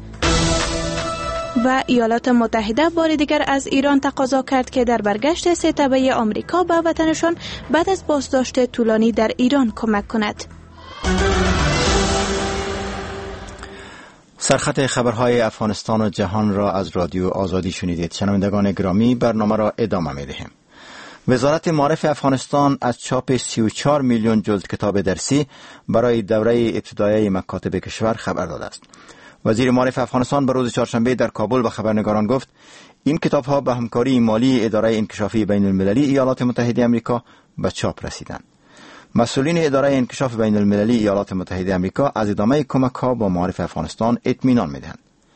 و ایالات متحده بار دیگر از ایران تقاضا کرد که در برگشت سه تبعه آمریکا به وطنشان بعد از بازداشت طولانی در ایران کمک کند. سرخط خبرهای افغانستان و جهان را از رادیو آزادی شنیدید. شنوندگان گرامی، برنامه را ادامه می‌دهیم. وزارت معارف افغانستان از چاپ سی و چهار میلیون جلد کتاب درسی برای دوره ابتدایی مکاتب کشور خبر داده است. وزیر معارف افغانستان به روز چهارشنبه در کابل به خبرنگاران گفت این کتاب‌ها به همکاری مالی اداره انکشافی بین المللی ایالات متحده آمریکا به چاپ رسیدند. مسئولین اداره انکشاف بین المللی ایالات متحده آمریکا از ادامه کمک‌ها با معارف افغانستان اطمینان می‌دهند.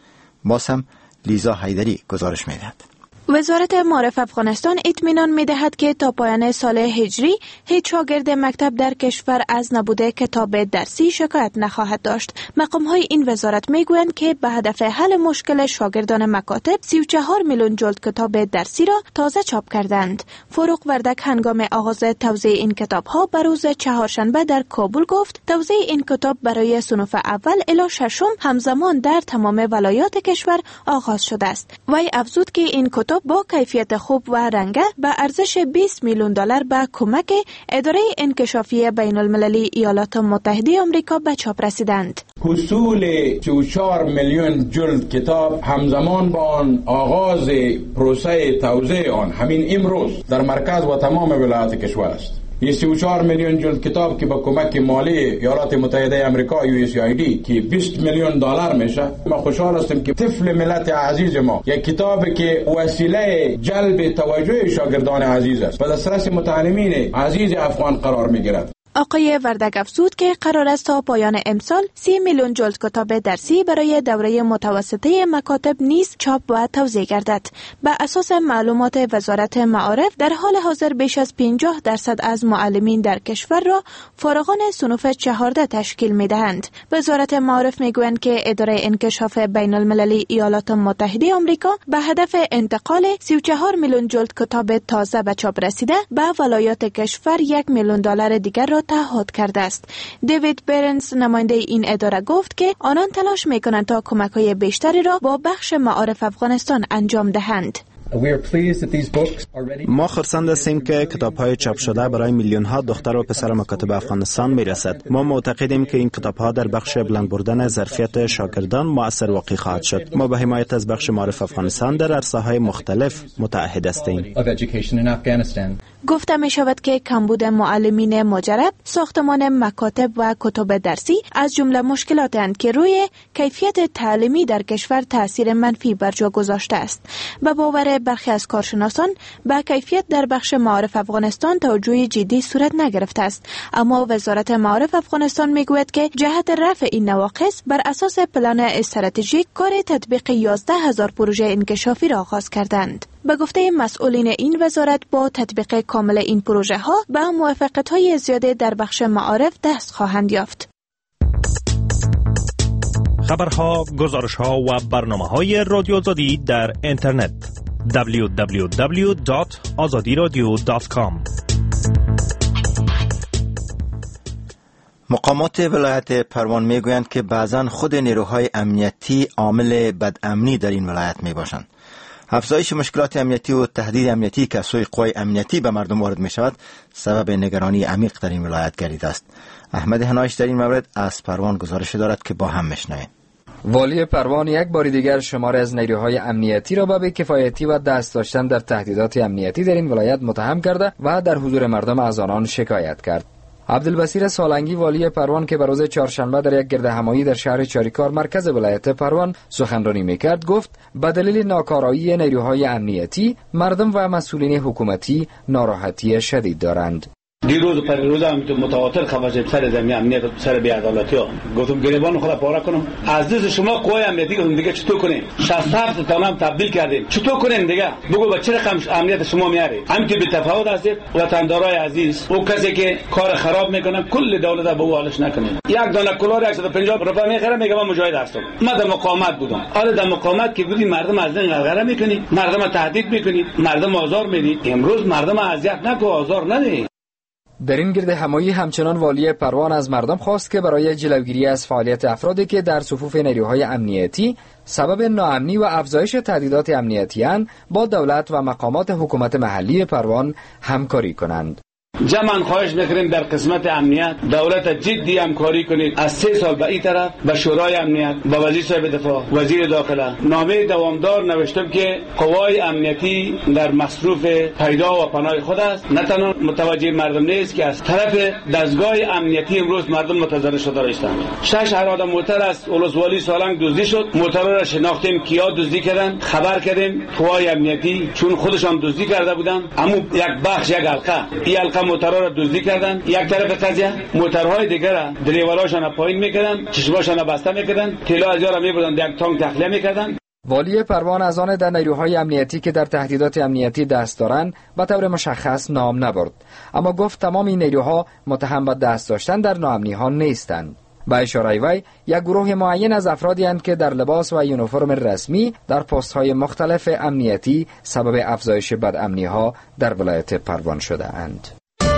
باز هم لیزا حیدری گزارش می‌دهد. وزارت معارف افغانستان اطمینان می‌دهد که تا پایان سال هجری هیچ شاگرد مکتب در کشور از نبود کتاب درسی شکایت نخواهد داشت. مقام‌های این وزارت می‌گویند که به هدف حل مشکل شاگردان مکاتب سی و چهار میلیون جلد کتاب درسی را تازه چاپ کردند. فروغ وردک هنگام آغاز توزیع این کتاب‌ها به روز چهارشنبه در کابل گفت توزیع این کتاب برای صنف اول الی ششم همزمان در تمام ولایات کشور آغاز شده است. وی افزود که این کتاب با کیفیت خوب و رنگه به ارزش بیست میلیون دلار به کمک اداره انکشافی بین المللی ایالات متحده آمریکا به چاپ رسیدند. حصول سی و چهار میلیون جلد کتاب همزمان با آن آغاز پروسه توزیع آن همین امروز در مرکز و تمام ولایات کشور است. این سی و چهار میلیون جلد کتاب که با کمک مالی ایالات متحده آمریکا یو اس ای دی که بیست میلیون دلار میشه، ما خوشحال هستیم که طفل ملت عزیز ما یک کتابی که وسیله جلب توجه شاگردان عزیز است و دسترس متعلمین عزیز افغان قرار میگیرد. آقای وردک افزود که قرار است تا پایان امسال سی میلیون جلد کتاب درسی برای دوره متوسطه مکاتب نیز چاپ و توزیع گردد. به اساس معلومات وزارت معارف در حال حاضر بیش از پنجاه درصد از معلمین در کشور را فارغان صنف چهارده تشکیل می‌دهند. وزارت معارف می‌گویند که اداره انکشاف بین المللی ایالات متحده آمریکا به هدف انتقال سی و چهار میلیون جلد کتاب تازه به چاپ رسیده به ولایات کشور یک میلیون دلار دیگر را تعهد کرده است. دیوید برنز نماینده این اداره گفت که آنان تلاش می‌کنند تا کمک‌های بیشتری را با بخش معارف افغانستان انجام دهند. ما خرسند هستیم که کتاب‌های چاپ شده برای میلیون‌ها دختر و پسر مکاتب افغانستان می‌رسد. ما معتقدیم که این کتاب‌ها در بخش بلند بردن ظرفیت شاگردان مؤثر واقع خواهد شد. ما به حمایت از بخش معارف افغانستان در عرصه‌های مختلف متعهد هستیم. گفته می شود که کمبود معلمین مجرب، ساختمان مکاتب و کتب درسی از جمله مشکلاتی اند که روی کیفیت تعلیمی در کشور تأثیر منفی بر جا گذاشته است. به باور برخی از کارشناسان به کیفیت در بخش معارف افغانستان توجه جدی صورت نگرفته است، اما وزارت معارف افغانستان میگوید که جهت رفع این نواقص بر اساس پلان استراتژیک کار تطبیق یازده هزار پروژه انکشافی را آغاز کردند. به گفته مسئولین این وزارت با تطبیق کامل این پروژه ها به موفقیت های زیاده در بخش معارف دست خواهند یافت. خبرها، گزارش‌ها و برنامه‌های رادیو آزادی در اینترنت دبلیو دبلیو دبلیو دات آزادی رادیو دات کام. مقامات ولایت پروان میگویند که بعضاً خود نیروهای امنیتی عامل بدامنی در این ولایت میباشند. افزایش مشکلات امنیتی و تهدید امنیتی که از سوی قوای امنیتی به مردم وارد می شود سبب نگرانی عمیق در این ولایت گردیده است. احمد هنایش در این مورد از پروان گزارش دارد که با هم میشنویم. والی پروان یک بار دیگر شمار از نیروهای امنیتی را به بی‌کفایتی و دست داشتن در تهدیدات امنیتی در این ولایت متهم کرده و در حضور مردم از آنان شکایت کرد. عبدالبصیر سالنگی والی پروان که به روز چهارشنبه در یک گردهمایی در شهر چاریکار مرکز ولایت پروان سخنرانی میکرد گفت به دلیل ناکارایی نیروهای امنیتی مردم و مسئولین حکومتی ناراحتی شدید دارند. دیروز و پریروز هم متواتر خبر شد سر زمین امنیت سر بی‌عدالتی ها. گفتم گریبان خدا پاره کنم از دست شما قوای امنیتی گفتم دیگه چطور کنیم؟ شصت هفت تا هم تبدیل کردیم. چطور کنیم دیگه؟ بگو با چه رقم امنیت شما میاره؟ همین که به تفاوت هستید وطندارای عزیز او کسی که کار خراب میکنه کل دولت به او حالش نکنه. یک دانه کلار صد و پنجاه روپیه میخره میگه من مجاهد هستم. من در مقاومت بودم. حالا در مقاومت که بودی مردم از این غلغله میکنی، مردم تهدید میکنی، مردم آزار میدی. امروز مردم اذیت نکو آزار ندی. در این گرد همایی همچنان والی پروان از مردم خواست که برای جلوگیری از فعالیت افرادی که در صفوف نیروهای امنیتی سبب ناامنی و افزایش تهدیدات امنیتی اند با دولت و مقامات حکومت محلی پروان همکاری کنند. جمعاً خواهش میکنیم در قسمت امنیت دولت جدی همکاری کنید. از سه سال به این طرف به شورای امنیت و وزیر صاحب دفاع وزیر داخله نامه دوامدار نوشتم که قوای امنیتی در مصروف پیدا و پناه خود است. نه تنها متوجه مردم نیست که از طرف دستگاه امنیتی امروز مردم متضرر شده هستند. شش اراده موتر از ولسوالی سالنگ دزدی شد. موتر را شناختیم کیا دزدی کردن، خبر کردیم قوای امنیتی چون خودشان دزدی کرده بودند. اما یک بخش یک حلقه این حلقه موترها را دزدی کردن. یک طرف قضیه موترهای دیگر را دریوراشان پایین میکردن، چشماشان بسته میکردن، طلا از یارا میبردن یک تانک تخلیه میکردن. والی پروان از آن در نیروهای امنیتی که در تهدیدات امنیتی دست دارند به طور مشخص نام نبرد، اما گفت تمام این نیروها متهم به دست داشتن در ناامنی ها نیستند. با اشاره وی یک گروه معین از افرادی اند که در لباس و یونیفرم رسمی در پست های مختلف امنیتی سبب افزایش بدامنی ها در ولایت پروان شده اند.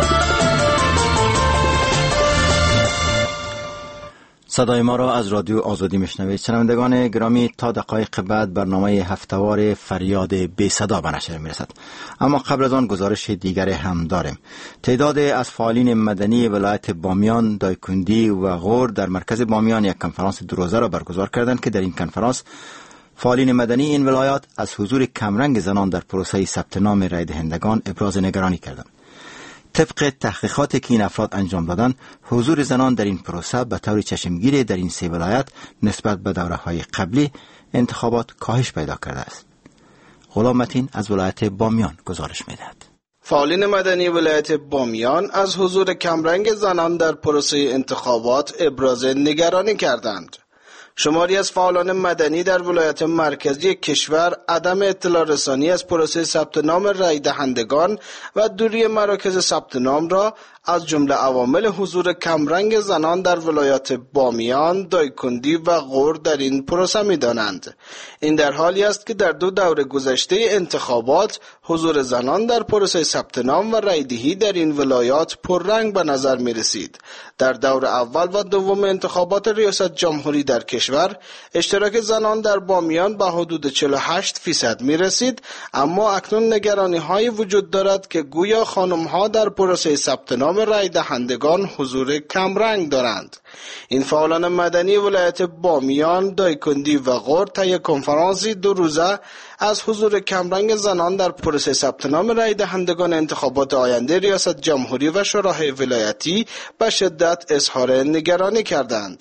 صدای ما را از رادیو آزادی میشنوید. شنوندگان گرامی، تا دقایق بعد برنامه هفتهوار فریاد بی صدا به نشر میرسد، اما قبل از آن گزارش دیگر هم داریم. تعداد از فعالین مدنی ولایت بامیان، دایکندی و غور در مرکز بامیان یک کنفرانس دو روزه را برگزار کردند که در این کنفرانس فعالین مدنی این ولایات از حضور کمرنگ زنان در پروسه ثبت نام رای دهندگان ابراز نگرانی کردند. طبق تحقیقاتی که این افراد انجام دادند، حضور زنان در این پروسه به طور چشمگیر در این سه ولایت نسبت به دوره‌های قبلی انتخابات کاهش پیدا کرده است. غلام متین از ولایت بامیان گزارش می‌دهد. فعالین مدنی ولایت بامیان از حضور کمرنگ زنان در پروسه انتخابات ابراز نگرانی کردند. شماری از فعالان مدنی در ولایت مرکزی کشور عدم اطلاع رسانی از پروسه ثبت نام رای دهندگان و دوری مراکز ثبت نام را از جمله عوامل حضور کمرنگ زنان در ولایات بامیان، دایکندی و غور در این پروسه می‌دانند. این در حالی است که در دو دور گذشته انتخابات حضور زنان در پروسه ثبت نام و رایدهی در این ولایات پررنگ به نظر می‌رسید. در دور اول و دوم انتخابات ریاست جمهوری در کشور اشتراک زنان در بامیان به حدود چهل و هشت فیصد می‌رسید، اما اکنون نگرانی‌های وجود دارد که گویا خانم‌ها در پروسه ثبت نام رای دهندگان حضور کمرنگ دارند. این فعالان مدنی ولایت بامیان، دایکندی و غور طی کنفرانسی دو روزه از حضور کمرنگ زنان در پروسه ثبت نام رای دهندگان انتخابات آینده ریاست جمهوری و شورای ولایتی به شدت اظهار نگرانی کردند.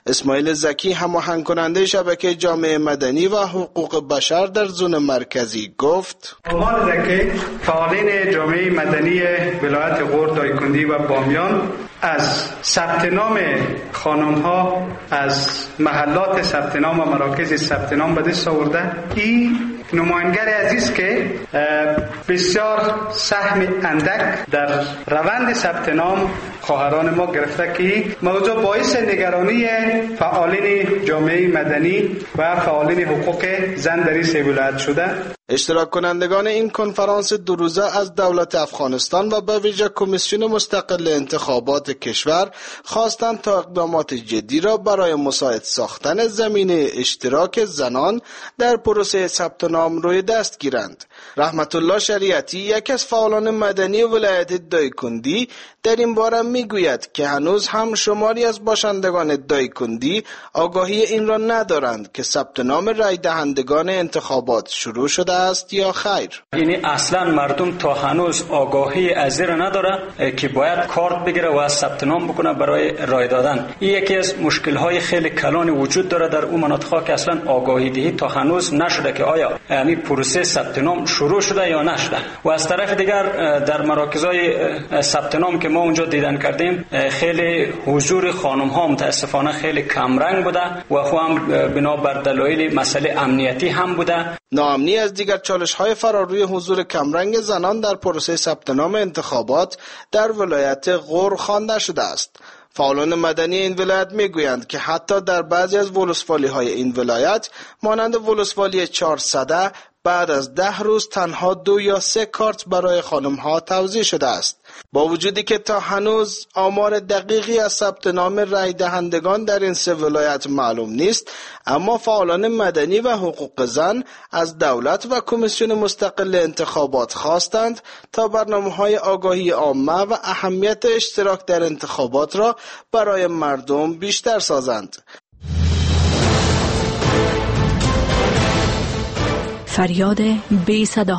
اسماعیل زکی هماهنگ کننده شبکه جامعه مدنی و حقوق بشر در زون مرکزی گفت: آمار زکی فعالین جامعه مدنی ولایت غور، دایکندی و بامیان از ثبت نام خانم ها از محلات ثبت نام و مراکز ثبت نام به دست آورده. این نماینگر عزیز که بسیار سهم اندک در روند ثبت نام خواهران ما گرفته که موضوع باعث نگرانی فعالین جامعه مدنی و فعالین حقوق زن در این ولایت شده. اشتراک کنندگان این کنفرانس دو روزه از دولت افغانستان و به ویژه کمیسیون مستقل انتخابات کشور خواستند تا اقدامات جدی را برای مساعد ساختن زمینه اشتراک زنان در پروسه ثبت نام روی دست گیرند. رحمت الله شریعتی، یک از فعالان مدنی ولایت دایکندی، در این باره میگوید که هنوز هم شماری از باشندگان دایکندی آگاهی این را ندارند که ثبت نام رای دهندگان انتخابات شروع شده است یا خیر. یعنی اصلا مردم تا هنوز آگاهی از این نداره که باید کارت بگیره و ثبت نام بکنه برای رای دادن. این یکی از مشکل‌های خیلی کلان وجود داره در اون مناطق که اصلا آگاهی دهی تا هنوز نشده که آیا همین پروسه ثبت نام شروع شده یا نشده. و از طرف دیگر در مراکزهای ثبت نام که ما اونجا دیدن کردیم خیلی حضور خانم ها متاسفانه خیلی کم رنگ بوده و خو هم بنا بر دلایل مسئله امنیتی هم بوده. ناامنی از دیگر چالش‌های فراروی حضور کمرنگ زنان در پروسه ثبت نام انتخابات در ولایت غور خوانده شده است. فعالان مدنی این ولایت میگویند که حتی در بعضی از ولسوالی‌های این ولایت مانند ولسوالی چهارصده بعد از ده روز تنها دو یا سه کارت برای خانم‌ها توزیع شده است. با وجودی که تا هنوز آمار دقیقی از ثبت نام رای دهندگان در این سه ولایت معلوم نیست، اما فعالان مدنی و حقوق زن از دولت و کمیسیون مستقل انتخابات خواستند تا برنامه‌های آگاهی عامه و اهمیت اشتراک در انتخابات را برای مردم بیشتر سازند. فریاد بی صدا.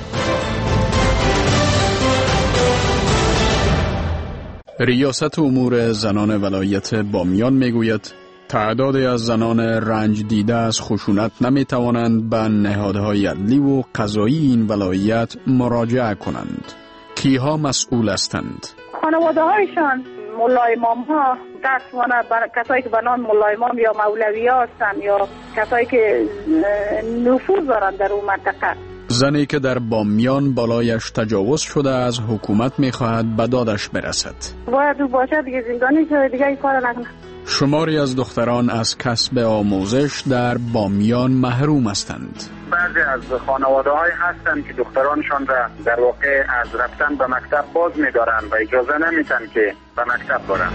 ریاست امور زنان ولایت بامیان میگوید تعدادی از زنان رنج دیده از خشونت نمی توانند به نهادهای عدلی و قضایی این ولایت مراجعه کنند. کیها مسئول هستند؟ خانواده هایشان ملا امام ها دستوانه کسایی که به نام ملا امام یا مولوی ها هستند یا کسایی که نفوذ دارند در اون منطقه. زنی که در بامیان بالایش تجاوز شده از حکومت میخواهد به دادش برسد. باید او باشه دیگه زندانی شده دیگه این کار نکنه. شماری از دختران از کسب آموزش در بامیان محروم هستند. بعضی از خانواده های هستند که دخترانشان را در واقع از رفتن به مکتب باز می‌دارند و اجازه نمیدن که به مکتب برن.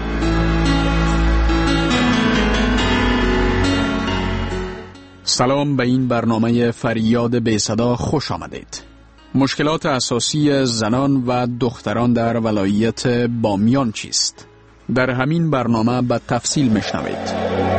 سلام، به این برنامه فریاد بی صدا خوش آمدید. مشکلات اساسی زنان و دختران در ولایت بامیان چیست؟ در همین برنامه به تفصیل میشنوید.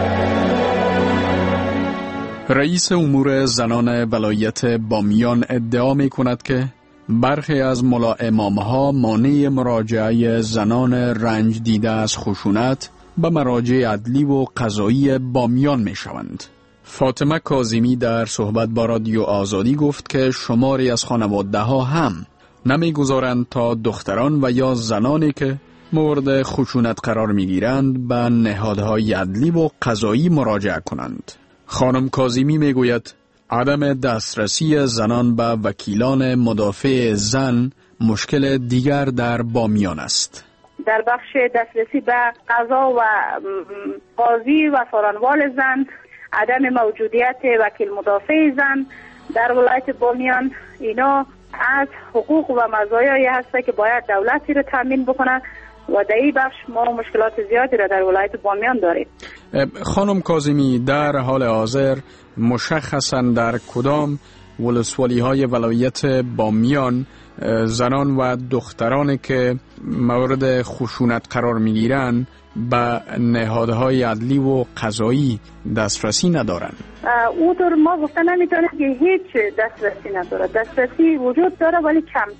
رئیس امور زنان ولایت بامیان ادعا می کند که برخی از ملا امامها مانع مراجعه زنان رنج دیده از خشونت به مراجع عدلی و قضایی بامیان می شوند. فاطمه کاظمی در صحبت با رادیو آزادی گفت که شماری از خانواده ها هم نمی گذارند تا دختران و یا زنانی که مورد خشونت قرار می گیرند به نهادهای عدلی و قضایی مراجعه کنند. خانم کاظمی می گوید عدم دسترسی زنان به وکیلان مدافع زن مشکل دیگر در بامیان است. در بخش دسترسی به قضا و قاضی و سارنوال زن، عدم موجودیت وکیل مدافع زن در ولایت بامیان، اینا از حقوق و مزایایی هست که باید دولتی رو تامین بکنه و در این بخش ما مشکلات زیادی را در ولایت بامیان داریم. خانم کاظمی، در حال حاضر مشخصاً در کدام ولسوالی های ولایت بامیان زنان و دخترانی که مورد خشونت قرار می گیرند به نهادهای عدلی و قضایی دسترسی ندارند؟ او طور ما گفته نمیتونه که هیچ دسترسی نداره. دسترسی وجود داره ولی کمتر.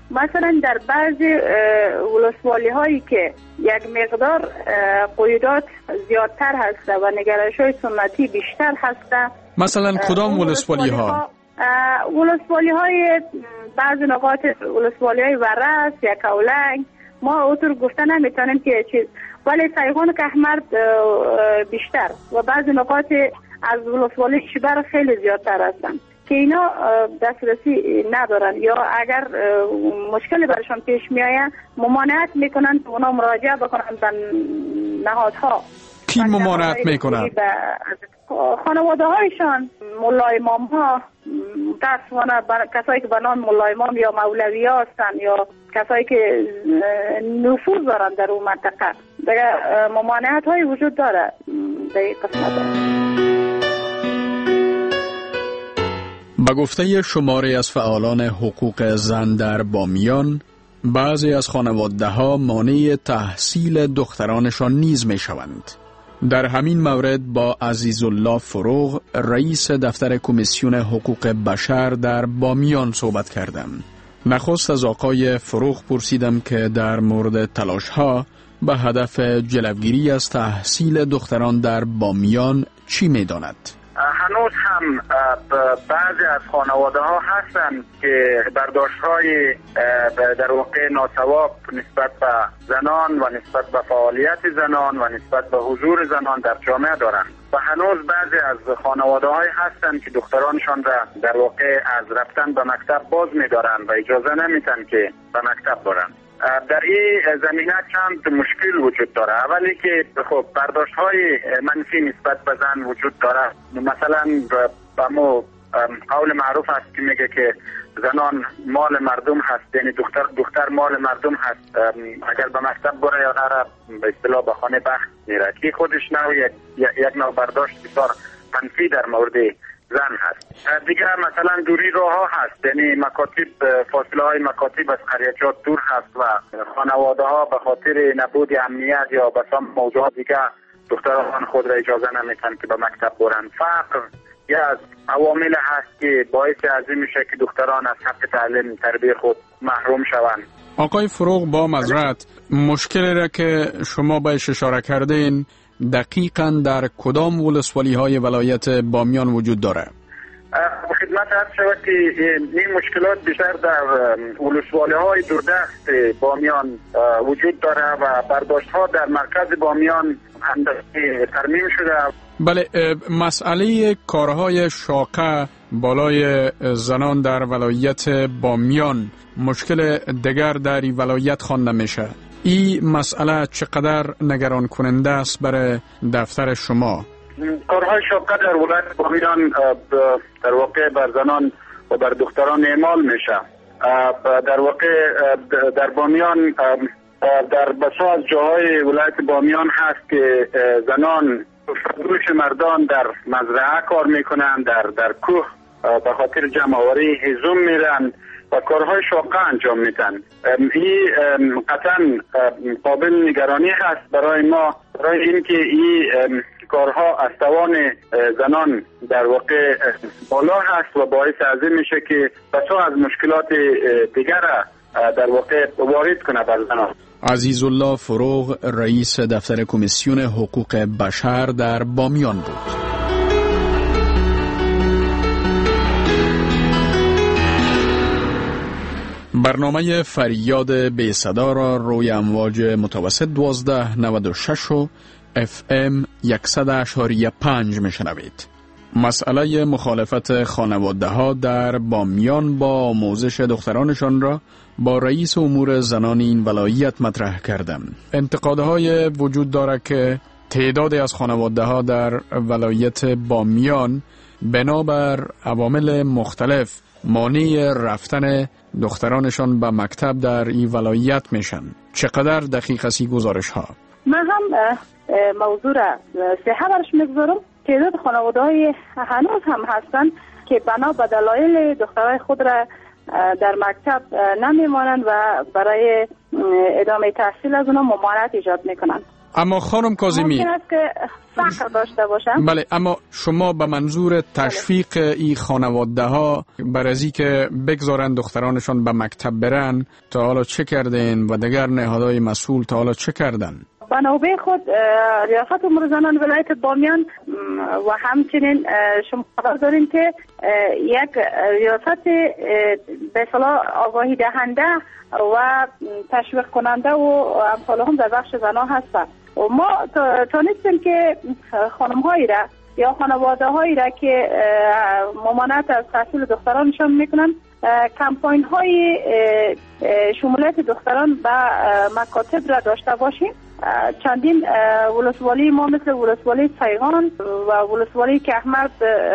مثلا در بعضی ولسوالی هایی که یک مقدار قیودات زیادتر هست و نگرش های سنتی بیشتر هست. مثلا کدام ولسوالی ها؟ ولسوالی های بعضی نقاط ولسوالی های ورس یا کولنگ ما اوتر گفته نمیتونیم که چیز، ولی سیغان کهمرد بیشتر و بعضی نقاط از ولسوالی شبر خیلی زیادتر هستند که اینا دسترسی ندارن یا اگر مشکلی برشان پیش میآید ممانعت میکنن که اونا مراجعه بکنن به نهادها. کی ممانعت میکنن؟ خانواده هایشان، مولا امام ها، متاسفانه کسایی که به نام مولا امام یا مولوی ها هستن یا کسایی که نفوذ دارن در اون منطقه، دیگه ممانعت های وجود داره در این قسمت. به گفته شماری از فعالان حقوق زن در بامیان، بعضی از خانواده ها مانع تحصیل دخترانشان نیز می شوند. در همین مورد با عزیزالله فروغ، رئیس دفتر کمیسیون حقوق بشر در بامیان صحبت کردم. نخست از آقای فروغ پرسیدم که در مورد تلاش ها به هدف جلوگیری از تحصیل دختران در بامیان چی می داند؟ هنوز هم بعضی از خانواده ها هستند که برداشت های در واقع ناسواب نسبت به زنان و نسبت به فعالیت زنان و نسبت به حضور زنان در جامعه دارند و هنوز بعضی از خانواده های هستند که دخترانشان را در واقع از رفتن به مکتب باز می دارند و اجازه نمیتن که به مکتب برن. در این زمینه چند مشکل وجود داره. اولی که خب برداشت های منفی نسبت به زن وجود داره. مثلا با ما قول معروف هست که میگه که زنان مال مردم هست، یعنی دختر دختر مال مردم هست، اگر به مکتب بره یا نره به اصطلاح به خانه بخت میره، که خودش نوع یک, یک نوع برداشت بسیار منفی در مورد زن هست. دیگه مثلا دوری راه ها هست، یعنی مکاتب فاصله های مکاتب از قریچات دور هست و خانواده ها به خاطر نبود امنیت یا بسام موضوعات دیگه دختران خود را اجازه نمیتن که به مکتب برن. فقر یه از عوامل هست که باعث ازی میشه که دختران از حق تعلیم تربیت خود محروم شوند. آقای فروغ، با معذرت، مشکلی را که شما بهش اشاره کردین دقیقاً در کدام ولسوالی های ولایت بامیان وجود داره؟ خدمت عرض شود که این مشکلات بیشتر در ولسوالی های دوردست بامیان وجود داره و برداشت ها در مرکز بامیان اندازه ترمیم شده. بله، مسئله کارهای شاقه بالای زنان در ولایت بامیان مشکل دیگر در این ولایت خوانده میشه. این مسئله چقدر نگران کننده است برای دفتر شما؟ کارهای شاقه در ولایت بامیان در واقع بر زنان و بر دختران اعمال میشه. در واقع در بامیان در بسیار از جاهای ولایت بامیان هست که زنان فروش مردان در مزرعه کار میکنن، در در کوه به خاطر جمع آوری هیزم میرن و کارهای شاقه انجام میدن. این قطعا قابل نگرانی هست برای ما، برای اینکه این کارها از توان زنان در واقع بالا هست و باعث ازی میشه که بسیار از مشکلات دیگر در واقع وارد کنه بر زنان. عزیزالله فروغ، رئیس دفتر کمیسیون حقوق بشر در بامیان بود. برنامه فریاد بی صدا را روی امواج متوسط دوازده نود و شش و اف ام صد و اشاری پنج میشنوید. مسئله مخالفت خانواده ها در بامیان با آموزش دخترانشان را با رئیس امور زنان این ولایت مطرح کردم. انتقادهای وجود دارد که تعدادی از خانواده ها در ولایت بامیان بنابر عوامل مختلف مانع رفتن دخترانشان به مکتب در این ولایت میشن. چقدر دقیق است این گزارش ها؟ من هم موضوع را صحه برش میگذارم. تعداد خانواده های هنوز هم هستند که بنا به دلایل دخترای خود را در مکتب نمیمانند و برای ادامه تحصیل از اونا ممانعت ایجاد میکنند. اما خانم کاظمی ممکن است که فقر داشته باشن. بله، اما شما به منظور تشویق این خانواده ها بر ازی که بگذارن دخترانشان به مکتب برن تا حالا چه کردین و دیگر نهادهای مسئول تا حالا چه کردن؟ به نوبه خود ریاست امور زنان ولایت بامیان و همچنین شما خبر دارین که یک ریاست به اصطلاح آگاهی دهنده و تشویق کننده و امثال هم در بخش زنان هستند. ما تانستیم که خانم هایی را یا خانواده هایی را که ممانعت از تحصیل دخترانشان میکنن کمپاین های شمولیت دختران به مکاتب را داشته باشیم. چندین ولسوالی ما مثل ولسوالی سیغان و ولسوالی کهمرد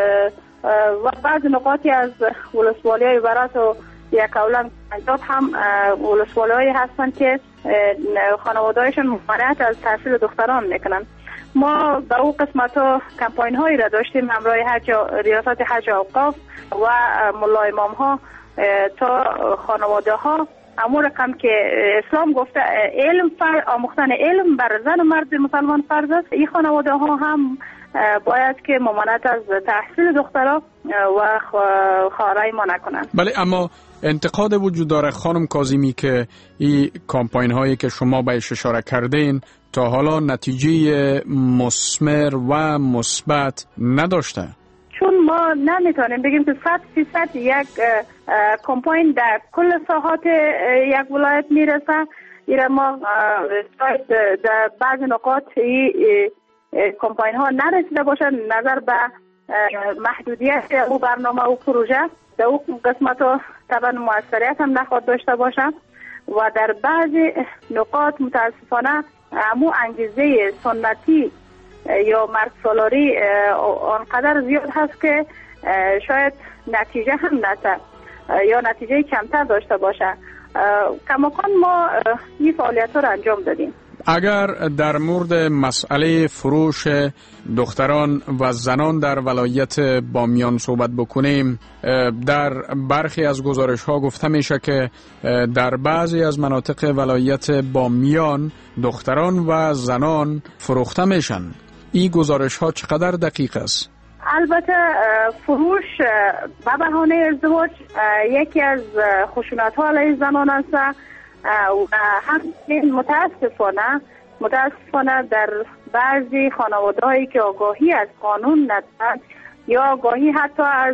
و بعض نقاطی از ولسوالی های ورات و یک اولان پنجاب هم ولسوالی هایی هستند که خانواده هایشان ممانعت از تحصیل دختران میکنن. ما به او قسمت ها کمپاین هایی را داشتیم همراه حج ریاست حج اوقاف و ملا امام ها تا خانواده ها همون رقم که اسلام گفته علم فر آموختن علم بر زن و مرد مسلمان فرض است، این خانواده ها هم باید که ممانعت از تحصیل دخترها و خواهرای ما نکنند. بله، اما انتقاد وجود داره خانم کاظمی که این کامپاین هایی که شما بهش اشاره کردین تا حالا نتیجه مثمر و مثبت نداشته. چون ما نمیتونیم بگیم که صد فیصد یک کمپاین در کل ساحات یک ولایت میرسه. ایره ما در بعض نقاط کمپاین ها نرسیده باشن نظر به محدودیت او برنامه و پروژه در او قسمت ها طبعا موثریت هم نخواد داشته باشن و در بعضی نقاط متاسفانه همو انگیزه سنتی یا مرد سالاری آنقدر زیاد هست که شاید نتیجه هم نده یا نتیجه کمتر داشته باشه. کماکان ما این فعالیت ها رو انجام دادیم. اگر در مورد مسئله فروش دختران و زنان در ولایت بامیان صحبت بکنیم، در برخی از گزارش ها گفته میشه که در بعضی از مناطق ولایت بامیان دختران و زنان فروخته میشن. این گزارش ها چقدر دقیق است؟ البته فروش به بهانه ازدواج یکی از خشونت ها علیه زنان است. همچنین متاسفانه متاسفانه در بعضی خانواده هایی که آگاهی از قانون ندارند یا آگاهی حتی از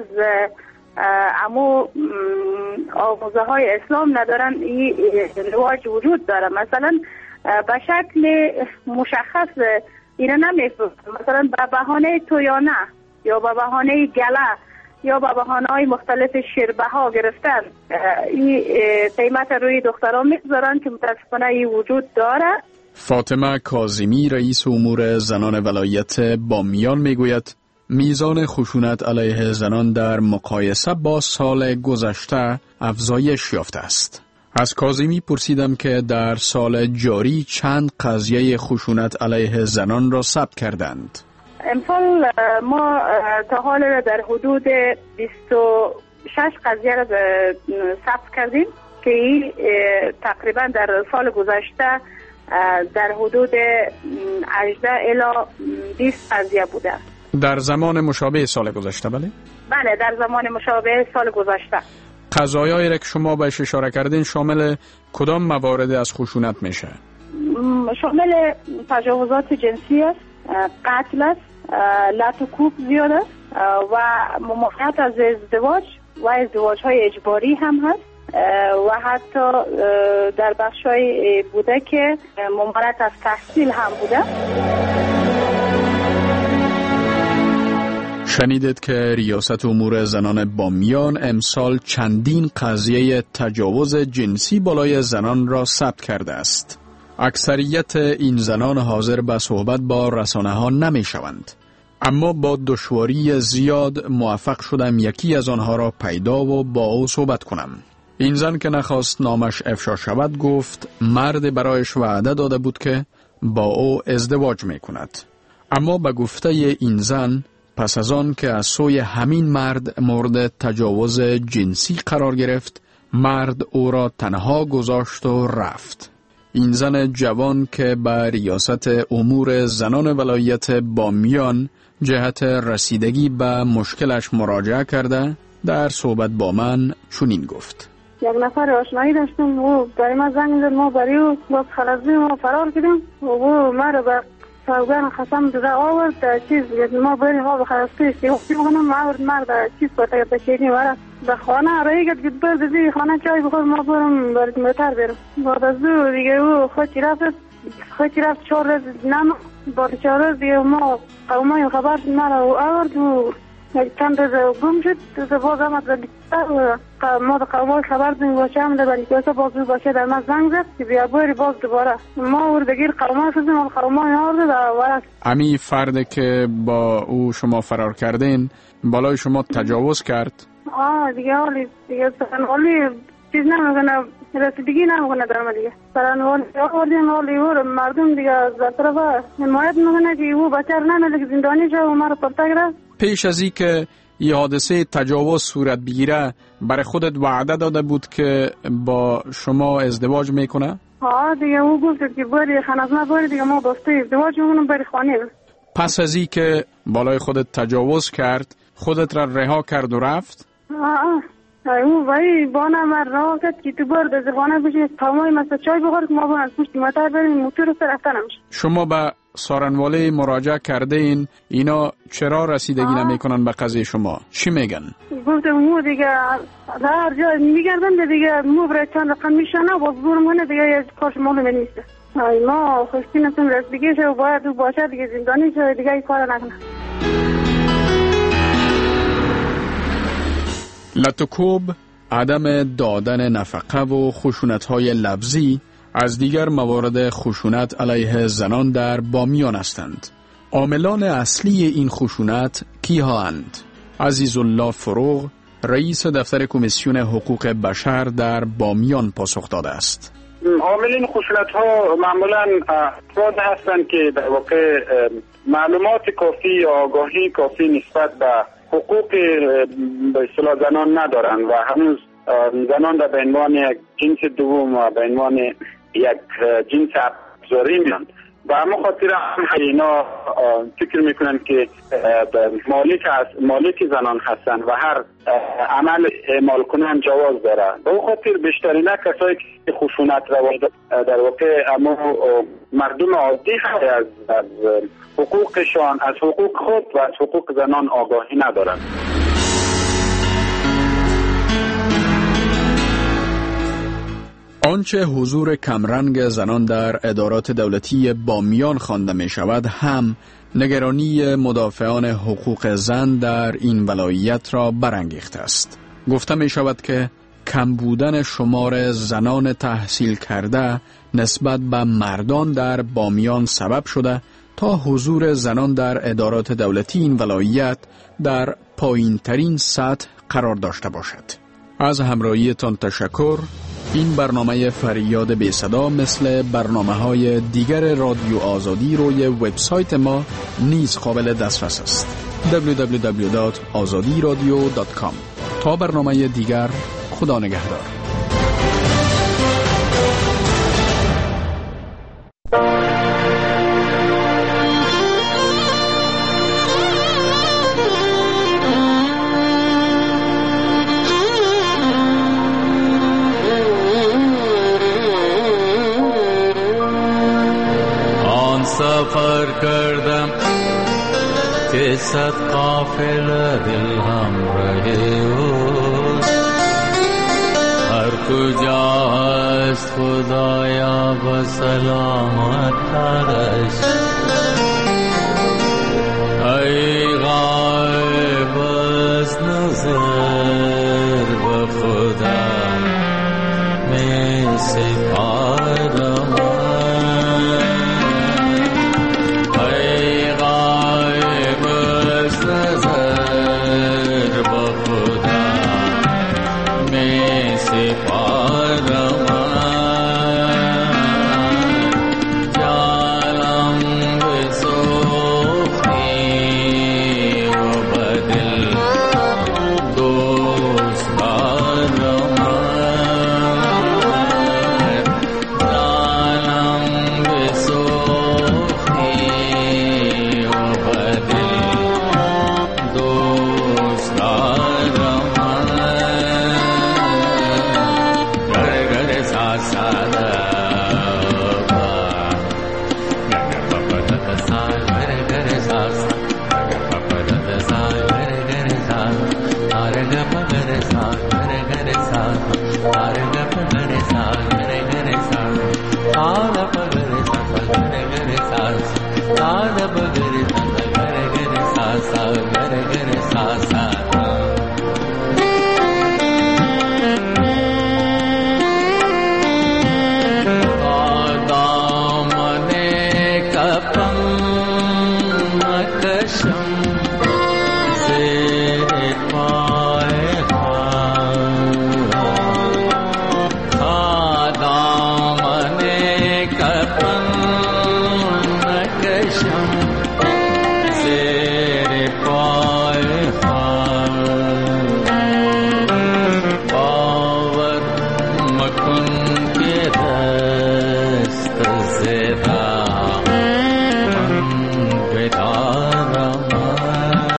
امو آموزه های اسلام ندارن، این رواج وجود داره. مثلا به شکل مشخص اینا نمیفروشن، مثلا به بهانه تویانه یا به بهانه گله یا به بهانه‌های مختلف شیربها گرفتن این قیمت روی دختران میگذارن که متاسفانه این وجود داره. فاطمه کاظمی رئیس امور زنان ولایت بامیان میگوید میزان خشونت علیه زنان در مقایسه با سال گذشته افزایش یافته است. از کاظمی پرسیدم که در سال جاری چند قضیه خشونت علیه زنان را ثبت کردند. امسال ما تا حال در حدود بیست و شش قضیه را ثبت کردیم که این تقریبا در سال گذشته در حدود هجده الی بیست قضیه بوده. در زمان مشابه سال گذشته؟ بله بله در زمان مشابه سال گذشته. قضایایی را که شما بهش اشاره کردین شامل کدام موارد از خشونت میشه؟ شامل تجاوزات جنسی است، قتل است، لط و کوب زیاد است و ممانعت از ازدواج و ازدواج های اجباری هم هست و حتی در بخشای بوده که ممانعت از تحصیل هم بوده. شنیدید که ریاست امور زنان بامیان امسال چندین قضیه تجاوز جنسی بالای زنان را ثبت کرده است. اکثریت این زنان حاضر به صحبت با رسانه ها نمی شوند. اما با دشواری زیاد موفق شدم یکی از آنها را پیدا و با او صحبت کنم. این زن که نخواست نامش افشا شود گفت مرد برایش وعده داده بود که با او ازدواج می کند. اما به گفته این زن پس از آن که از سوی همین مرد مورد تجاوز جنسی قرار گرفت، مرد او را تنها گذاشت و رفت. این زن جوان که به ریاست امور زنان ولایت بامیان جهت رسیدگی به مشکلش مراجعه کرده در صحبت با من چنین گفت. یک نفر آشنایی داشتم و برای ما زنگ زد، ما برای او باز خلاصی ما فرار کردیم و او ما رو به سوگن خسم داده آورد چیز ما برای ها به خلاصی سیوختی بکنم آورد مرد چیز پتا گفت شیرین ورد به خانه رایی گفت گفت برد دیگه خانه چای بخور ما برم برد متر برم بعد از دو دیگه او خودی رفت خودی رفت چهار روز نم بعد چهار روز دیگه ما قومای خبر ما رو آورد و چند روز گم شد تو باز آمد و ما در قومای خبر دیم باشه هم در بلی کاسا باز باشه در ما زنگ زد که بیا باری باز دوباره ما وردگیر قومای شدیم و قومای آورده در ورد. امی فرد که با او شما فرار کردین بالای شما تجاوز کرد؟ آه دیگه حالی دیگه سرنوالی چیز نمیکنه، رسیدگی نمیکنه در ما دیگه سرنوالی آوردیم حالی او مردم دیگه از طرف حمایت میکنه که او بچه رو نمیده که زندانی شد و ما رو پرتا گرفت. پیش از این که این حادثه تجاوز صورت بگیره برای خودت وعده داده بود که با شما ازدواج میکنه؟ ها دیگه او گفت که بری خانه بری دیگه ما باسته ازدواج میکنم بری خانه. پس از این که بالای خودت تجاوز کرد خودت را رها کرد و رفت؟ آه آه او وای بانا من رها کرد که تو برد از خانه بشی تمامی مثلا چای بخور که ما با از پشت موتر بریم موتور سر رفتن نمیشه. شما به سارنواله مراجعه کرده این اینا چرا رسیدگی نمی کنن به قضیه شما؟ چی میگن؟ گفتم مو دیگه هر جا میگردن دیگه مو برای چند رقم میشنه باز بورمونه دیگه یه کارش معلومه نیست. ای ما خوشتی نتون رسیدگی شد و باید تو باشه دیگه زندانی شد دیگه ای کار نکنه. لطوکوب، عدم دادن نفقه و خشونت‌های لفظی از دیگر موارد خشونت علیه زنان در بامیان هستند. عاملان اصلی این خشونت کیها اند؟ عزیزالله فروغ، رئیس دفتر کمیسیون حقوق بشر در بامیان پاسخ داده است. عاملین خشونت ها معمولا افراد هستند که در واقع معلومات کافی یا آگاهی کافی نسبت به حقوق به اصطلاح زنان ندارند و هنوز زنان را به عنوان یک جنس دوم و به عنوان یک جنس ابزاری می‌بینند و همه خاطر هم اینا فکر میکنن که مالک مالک زنان هستند و هر عمل اعمال کنن جواز داره. به اون خاطر بیشترین کسایی که خشونت را در واقع اما مردم عادی از, از حقوقشان از حقوق خود و از حقوق زنان آگاهی ندارند. آنچه حضور کمرنگ زنان در ادارات دولتی بامیان خوانده می شود هم نگرانی مدافعان حقوق زن در این ولایت را برانگیخته است. گفته می شود که کم بودن شمار زنان تحصیل کرده نسبت به مردان در بامیان سبب شده تا حضور زنان در ادارات دولتی این ولایت در پایین ترین سطح قرار داشته باشد. از همراهیتان تشکر. این برنامه فریاد بی صدا مثل برنامه های دیگر رادیو آزادی روی وبسایت ما نیز قابل دسترس است. دبلیو دبلیو دبلیو دات آزادی رادیو دات کام. تا برنامه دیگر، خدا نگهدار. سفر کردم که صد قافله دل همراه اوست، هر کجا هست خدایا به سلامت ترش. ای غایب از نظر به خدا می سپارم، Sa sa ga re ga